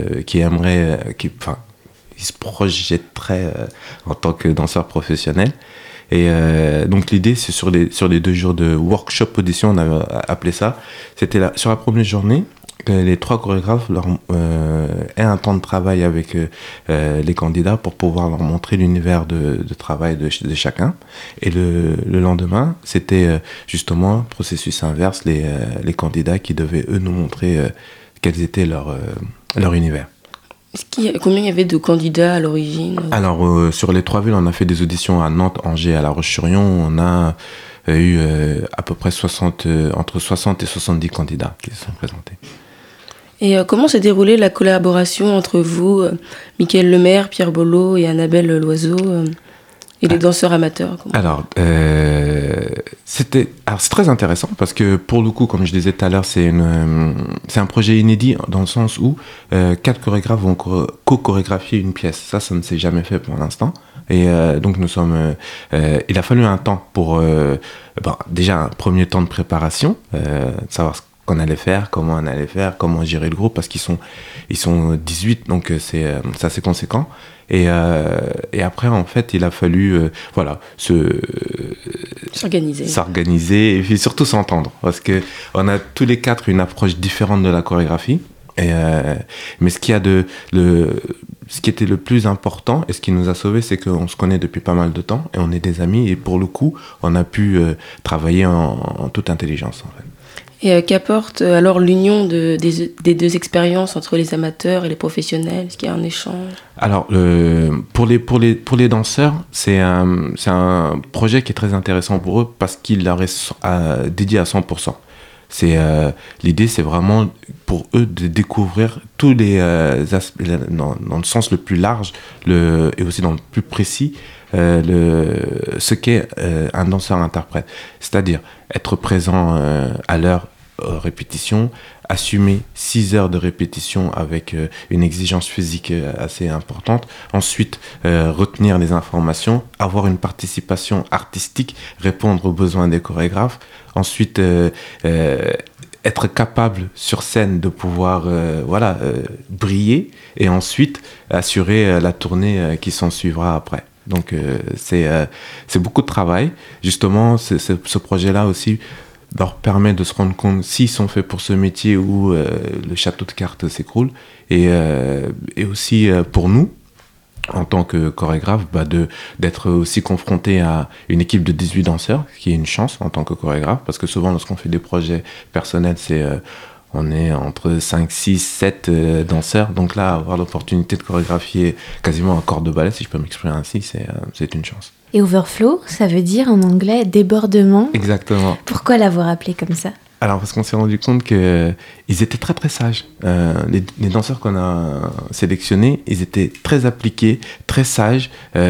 se projetteraient en tant que danseurs professionnels. Et donc l'idée, c'est sur les 2 jours de workshop audition, on avait appelé ça. C'était sur la première journée, les 3 chorégraphes aient un temps de travail avec les candidats pour pouvoir leur montrer l'univers de travail de chacun. Et le lendemain, c'était justement processus inverse, les candidats qui devaient eux nous montrer quels étaient leur univers. Combien il y avait de candidats à l'origine? Alors sur les 3 villes, on a fait des auditions à Nantes, Angers, à La Roche-sur-Yon. On a eu à peu près entre 60 et 70 candidats qui se sont présentés. Et comment s'est déroulée la collaboration entre vous, Mickaël Lemaire, Pierre Bollot et Annabelle Loiseau, et les danseurs amateurs? Alors, c'est très intéressant parce que pour le coup, comme je disais tout à l'heure, c'est un projet inédit dans le sens où 4 chorégraphes vont co-chorégraphier une pièce. Ça ne s'est jamais fait pour l'instant. Et donc il a fallu un temps pour déjà un premier temps de préparation, savoir ce qu'on allait faire, comment on allait faire, comment gérer le groupe, parce qu'ils sont 18, donc c'est assez conséquent. Et après, en fait, il a fallu s'organiser et puis surtout s'entendre, parce que on a tous les 4 une approche différente de la chorégraphie. Mais ce qui était le plus important et ce qui nous a sauvés, c'est qu'on se connaît depuis pas mal de temps et on est des amis, et pour le coup, on a pu travailler en toute intelligence, en fait. Et qu'apporte alors l'union des 2 expériences entre les amateurs et les professionnels? Est-ce qu'il y a un échange? Alors, pour les danseurs, c'est un projet qui est très intéressant pour eux parce qu'il leur est dédié à 100%. L'idée, c'est vraiment pour eux de découvrir tous les aspects dans le sens le plus large et aussi dans le plus précis, ce qu'est un danseur-interprète. C'est-à-dire être présent à l'heure répétition, assumer 6 heures de répétition avec une exigence physique assez importante. Ensuite, retenir les informations, avoir une participation artistique, répondre aux besoins des chorégraphes. Ensuite, être capable sur scène de pouvoir briller et ensuite assurer la tournée qui s'en suivra après. Donc c'est beaucoup de travail. Justement, ce projet-là aussi leur permet de se rendre compte s'ils sont faits pour ce métier ou le château de cartes s'écroule. Et aussi pour nous, en tant que chorégraphe, d'être aussi confronté à une équipe de 18 danseurs, ce qui est une chance en tant que chorégraphe, parce que souvent lorsqu'on fait des projets personnels, on est entre 5, 6, 7 danseurs. Donc là, avoir l'opportunité de chorégraphier quasiment un corps de ballet, si je peux m'exprimer ainsi, c'est une chance. Et overflow, ça veut dire en anglais débordement. Exactement. Pourquoi l'avoir appelé comme ça ? Alors, parce qu'on s'est rendu compte qu'ils étaient très très sages. Les danseurs qu'on a sélectionnés, ils étaient très appliqués, très sages,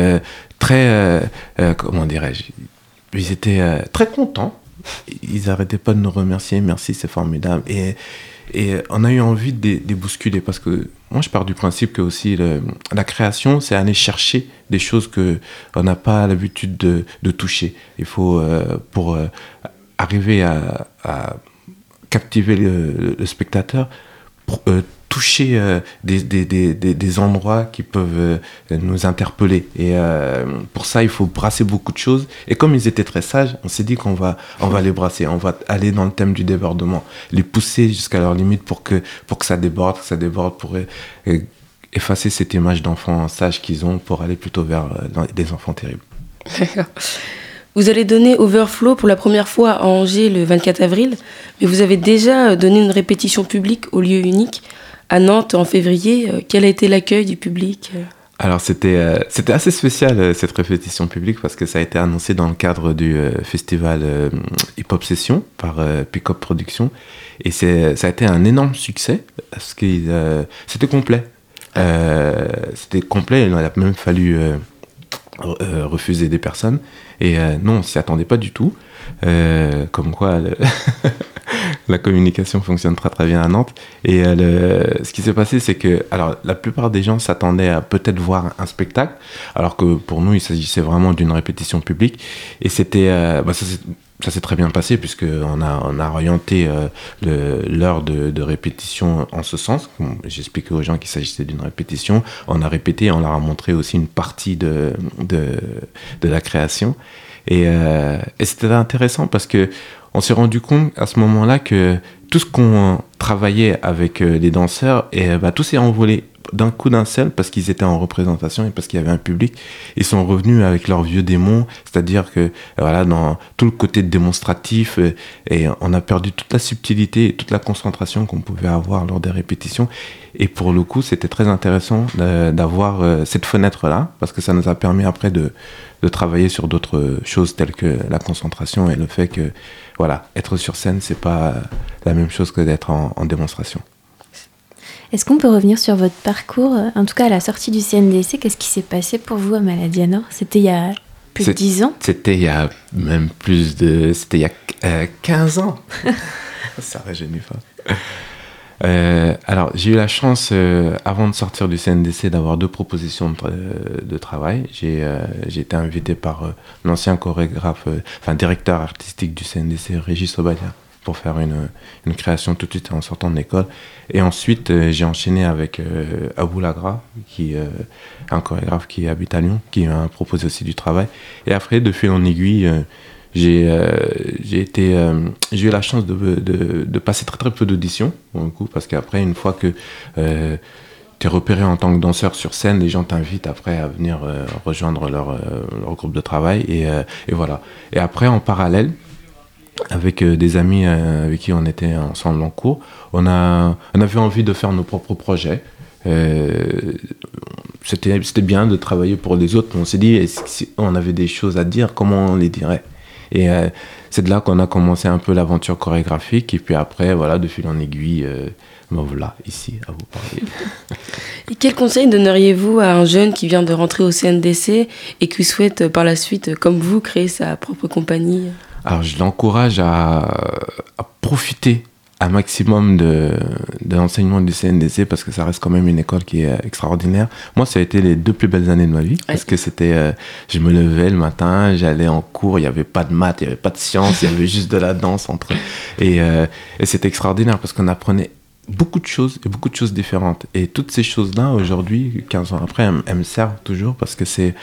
comment dirais-je, ils étaient très contents. Ils n'arrêtaient pas de nous remercier, merci, c'est formidable. Et on a eu envie de les bousculer parce que moi, je pars du principe que aussi la création, c'est aller chercher des choses qu'on n'a pas l'habitude de toucher. Il faut, pour arriver à captiver le spectateur, toucher des endroits qui peuvent nous interpeller. Et pour ça, il faut brasser beaucoup de choses. Et comme ils étaient très sages, on s'est dit qu'on va les brasser. On va aller dans le thème du débordement, les pousser jusqu'à leur limite pour que ça déborde, pour effacer cette image d'enfants sages qu'ils ont pour aller plutôt vers des enfants terribles. D'accord. Vous allez donner Overflow pour la première fois à Angers le 24 avril, mais vous avez déjà donné une répétition publique au lieu unique à Nantes en février. Quel a été l'accueil du public ? Alors c'était assez spécial cette répétition publique parce que ça a été annoncé dans le cadre du festival Hip Hop Session par Pick Up Productions et ça a été un énorme succès parce que c'était complet. C'était complet, il a même fallu refuser des personnes et non, on s'y attendait pas du tout. Comme quoi la communication fonctionne très très bien à Nantes et ce qui s'est passé c'est que alors la plupart des gens s'attendaient à peut-être voir un spectacle alors que pour nous il s'agissait vraiment d'une répétition publique et c'était ça s'est très bien passé puisqu'on a orienté l'heure de répétition en ce sens. J'expliquais aux gens qu'il s'agissait d'une répétition. On a répété, on leur a montré aussi une partie de la création. Et c'était intéressant parce que on s'est rendu compte à ce moment-là que tout ce qu'on travaillait avec les danseurs, tout s'est envolé d'un coup d'un seul parce qu'ils étaient en représentation et parce qu'il y avait un public. Ils sont revenus avec leurs vieux démons, c'est-à-dire que voilà, dans tout le côté démonstratif et on a perdu toute la subtilité et toute la concentration qu'on pouvait avoir lors des répétitions. Et pour le coup, c'était très intéressant d'avoir cette fenêtre-là parce que ça nous a permis après de travailler sur d'autres choses telles que la concentration et le fait que voilà, être sur scène, c'est pas la même chose que d'être en démonstration. Est-ce qu'on peut revenir sur votre parcours, en tout cas à la sortie du CNDC, qu'est-ce qui s'est passé pour vous à Maladianor ? C'était il y a plus de 10 ans ? C'était il y a même c'était il y a 15 ans. Ça rajeunit pas. Alors, j'ai eu la chance, avant de sortir du CNDC, d'avoir 2 propositions de travail. J'ai été invité par l'ancien chorégraphe, directeur artistique du CNDC, Régis Obadia, pour faire une création tout de suite en sortant de l'école. Et ensuite, j'ai enchaîné avec Abou Lagra, qui est un chorégraphe qui habite à Lyon, qui m'a proposé aussi du travail. Et après, de fil en aiguille, j'ai eu la chance de passer très très peu d'auditions, pour le coup, parce qu'après, une fois que tu es repéré en tant que danseur sur scène, les gens t'invitent après à venir rejoindre leur groupe de travail. Et voilà. Et après, en parallèle, avec des amis avec qui on était ensemble en cours, on avait envie de faire nos propres projets. C'était bien de travailler pour les autres, mais on s'est dit, si on avait des choses à dire, comment on les dirait ? Et c'est de là qu'on a commencé un peu l'aventure chorégraphique, et puis après, voilà, de fil en aiguille, voilà, ici, à vous parler. Et quel conseil donneriez-vous à un jeune qui vient de rentrer au CNDC et qui souhaite par la suite, comme vous, créer sa propre compagnie ? Alors, je l'encourage à profiter un maximum de l'enseignement du CNDC parce que ça reste quand même une école qui est extraordinaire. Moi, ça a été les 2 plus belles années de ma vie parce que c'était, je me levais le matin, j'allais en cours, il n'y avait pas de maths, il n'y avait pas de sciences, il y avait juste de la danse entre et c'était extraordinaire parce qu'on apprenait beaucoup de choses et beaucoup de choses différentes. Et toutes ces choses-là, aujourd'hui, 15 ans après, elles me servent toujours parce que c'est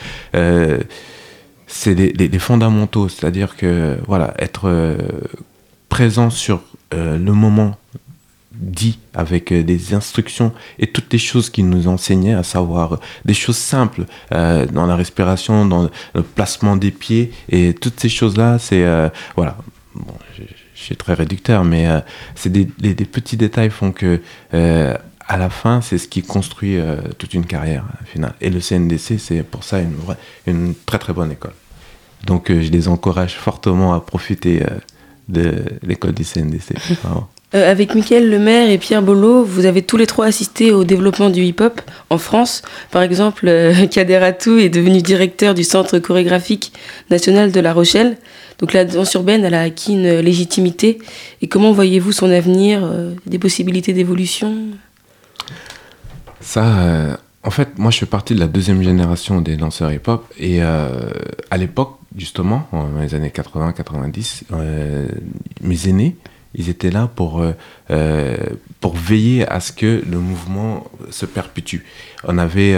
les fondamentaux, c'est-à-dire que voilà, être présent sur le moment dit avec des instructions et toutes les choses qu'il nous enseignait, à savoir des choses simples dans la respiration, dans le placement des pieds et toutes ces choses-là, c'est voilà. Bon, je suis très réducteur, mais c'est des petits détails font que à la fin, c'est ce qui construit toute une carrière finale. Et le CNDC, c'est pour ça une très très bonne école. Donc je les encourage fortement à profiter de l'école du CNDC. Avec Mickaël Lemaire et Pierre Bollot, vous avez tous les 3 assisté au développement du hip-hop en France. Par exemple, Kader Atou est devenu directeur du Centre chorégraphique national de La Rochelle. Donc la danse urbaine, elle a acquis une légitimité. Et comment voyez-vous son avenir, des possibilités d'évolution ? Ça, en fait, moi je fais partie de la 2e génération des danseurs hip-hop. Et à l'époque, justement, dans les années 80-90, mes aînés, ils étaient là pour veiller à ce que le mouvement se perpétue. On avait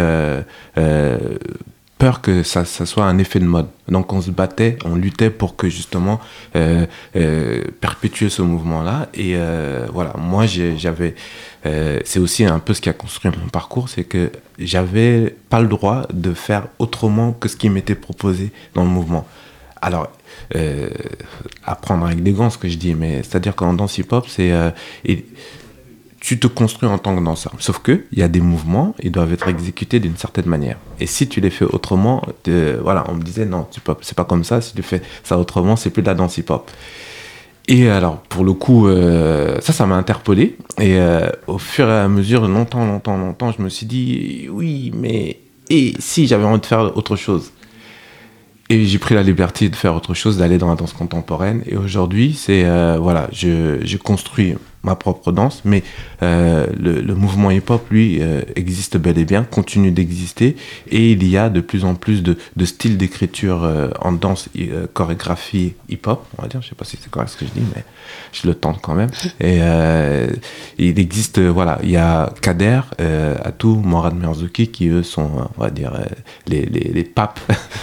peur que ça soit un effet de mode. Donc on se battait, on luttait pour que justement perpétuer ce mouvement-là. Et voilà, moi j'avais... c'est aussi un peu ce qui a construit mon parcours, c'est que j'avais pas le droit de faire autrement que ce qui m'était proposé dans le mouvement. Alors, apprendre avec des gants ce que je dis, mais c'est-à-dire qu'en danse hip-hop, tu te construis en tant que danseur. Sauf qu'il y a des mouvements, ils doivent être exécutés d'une certaine manière. Et si tu les fais autrement, voilà, on me disait non, c'est pas comme ça, si tu fais ça autrement, c'est plus de la danse hip-hop. Et alors, pour le coup, ça m'a interpellé. Et au fur et à mesure, longtemps, je me suis dit, oui, mais et si j'avais envie de faire autre chose ? Et j'ai pris la liberté de faire autre chose, d'aller dans la danse contemporaine. Et aujourd'hui, c'est voilà, je construis ma propre danse, mais le mouvement hip-hop, lui, existe bel et bien, continue d'exister, et il y a de plus en plus de styles d'écriture en danse, chorégraphie hip-hop, on va dire. Je sais pas si c'est correct ce que je dis, mais je le tente quand même. Et il existe, voilà, il y a Kader, Atou, Morad Merzouki, qui eux sont, on va dire, les papes.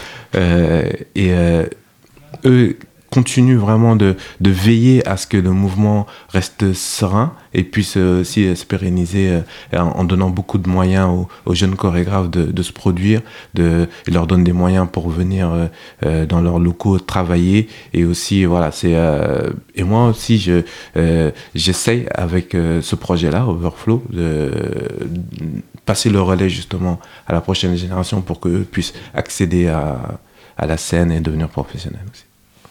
Eux continuent vraiment de veiller à ce que le mouvement reste serein et puisse aussi se pérenniser en donnant beaucoup de moyens aux jeunes chorégraphes de se produire, ils leur donnent des moyens pour venir dans leurs locaux travailler, et aussi voilà, et moi aussi j'essaye avec ce projet-là, Overflow, de passer le relais justement à la prochaine génération pour qu'eux puissent accéder à la scène et devenir professionnels aussi.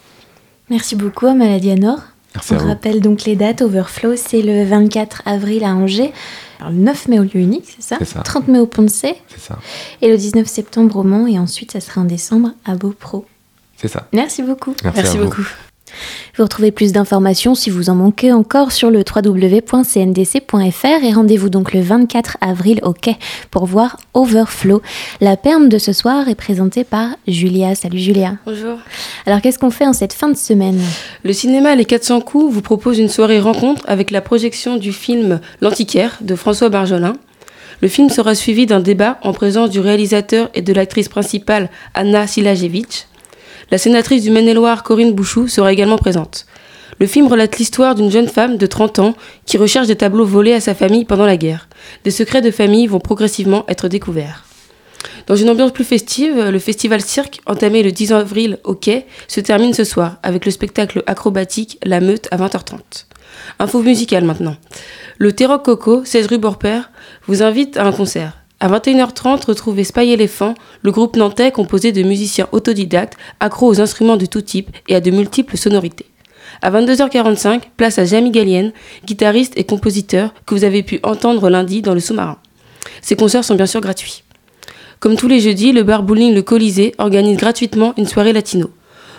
Merci beaucoup, Amaladianor. Merci. On rappelle donc les dates. Overflow, c'est le 24 avril à Angers, alors le 9 mai au lieu unique, c'est ça ? C'est ça. 30 mai au Pont de C. C'est ça. Et le 19 septembre au Mans, et ensuite ça sera en décembre à Beaupro. C'est ça. Merci beaucoup. Merci beaucoup. Vous retrouvez plus d'informations si vous en manquez encore sur le www.cndc.fr, et rendez-vous donc le 24 avril au Quai pour voir Overflow. La perme de ce soir est présentée par Julia. Salut Julia. Bonjour. Alors qu'est-ce qu'on fait en cette fin de semaine ? Le cinéma Les 400 coups vous propose une soirée rencontre avec la projection du film L'Antiquaire de François Barjolin. Le film sera suivi d'un débat en présence du réalisateur et de l'actrice principale Anna Silajevich. La sénatrice du Maine-et-Loire, Corinne Bouchou, sera également présente. Le film relate l'histoire d'une jeune femme de 30 ans qui recherche des tableaux volés à sa famille pendant la guerre. Des secrets de famille vont progressivement être découverts. Dans une ambiance plus festive, le festival Cirque, entamé le 10 avril au Quai, se termine ce soir avec le spectacle acrobatique La Meute à 20h30. Info musicale maintenant. Le T-Rock Coco, 16 rue Borpère, vous invite à un concert. À 21h30, retrouvez Spy Elephant, le groupe nantais composé de musiciens autodidactes, accros aux instruments de tout type et à de multiples sonorités. À 22h45, place à Jamie Gallienne, guitariste et compositeur que vous avez pu entendre lundi dans le Sous-Marin. Ces concerts sont bien sûr gratuits. Comme tous les jeudis, le bar bowling Le Colisée organise gratuitement une soirée latino.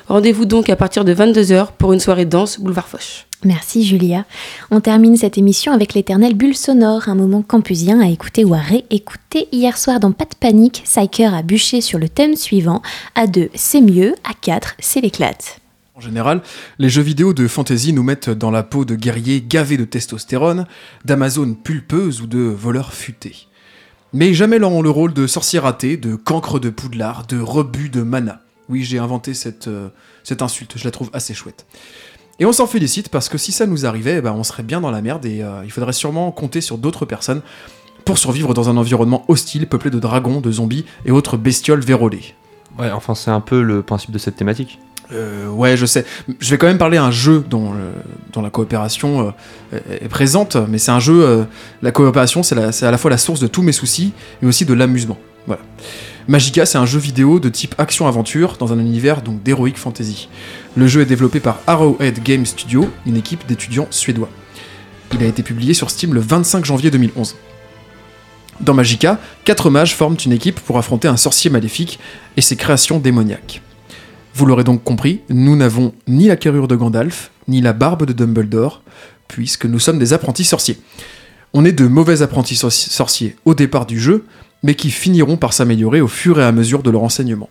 Rendez-vous donc à partir de 22h pour une soirée danse boulevard Foch. Merci Julia. On termine cette émission avec l'éternelle bulle sonore, un moment campusien à écouter ou à réécouter. Hier soir dans Pas de panique, Psyker a bûché sur le thème suivant. À 2, c'est mieux. À 4, c'est l'éclate. En général, les jeux vidéo de fantasy nous mettent dans la peau de guerriers gavés de testostérone, d'amazones pulpeuses ou de voleurs futés. Mais jamais n'ont le rôle de sorciers ratés, de cancres de Poudlard, de rebuts de mana. Oui, j'ai inventé cette insulte, je la trouve assez chouette. Et on s'en félicite parce que si ça nous arrivait, on serait bien dans la merde et il faudrait sûrement compter sur d'autres personnes pour survivre dans un environnement hostile peuplé de dragons, de zombies et autres bestioles vérolées. Ouais, enfin c'est un peu le principe de cette thématique. Ouais, je sais. Je vais quand même parler d'un jeu dont la coopération est présente, mais c'est un jeu... la coopération, c'est à la fois la source de tous mes soucis, mais aussi de l'amusement. Voilà. Magica, c'est un jeu vidéo de type action-aventure dans un univers donc d'heroic fantasy. Le jeu est développé par Arrowhead Game Studio, une équipe d'étudiants suédois. Il a été publié sur Steam le 25 janvier 2011. Dans Magica, 4 mages forment une équipe pour affronter un sorcier maléfique et ses créations démoniaques. Vous l'aurez donc compris, nous n'avons ni la carrure de Gandalf, ni la barbe de Dumbledore, puisque nous sommes des apprentis sorciers. On est de mauvais apprentis sorciers au départ du jeu, mais qui finiront par s'améliorer au fur et à mesure de leur enseignement.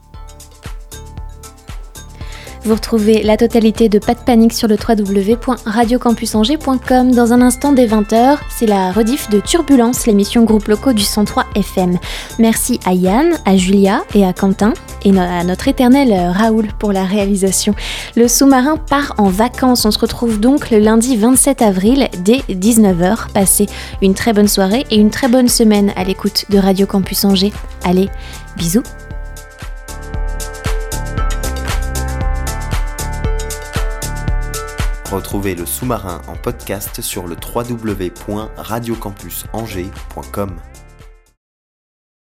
Vous retrouvez la totalité de Pas de panique sur le www.radiocampusangers.com. Dans un instant dès 20h, c'est la rediff de Turbulence, l'émission groupe locaux du 103 FM. Merci à Yann, à Julia et à Quentin, et à notre éternel Raoul pour la réalisation. Le sous-marin part en vacances. On se retrouve donc le lundi 27 avril dès 19h. Passez une très bonne soirée et une très bonne semaine à l'écoute de Radio Campus Angers. Allez, bisous. Retrouvez le sous-marin en podcast sur le www.radiocampusangers.com.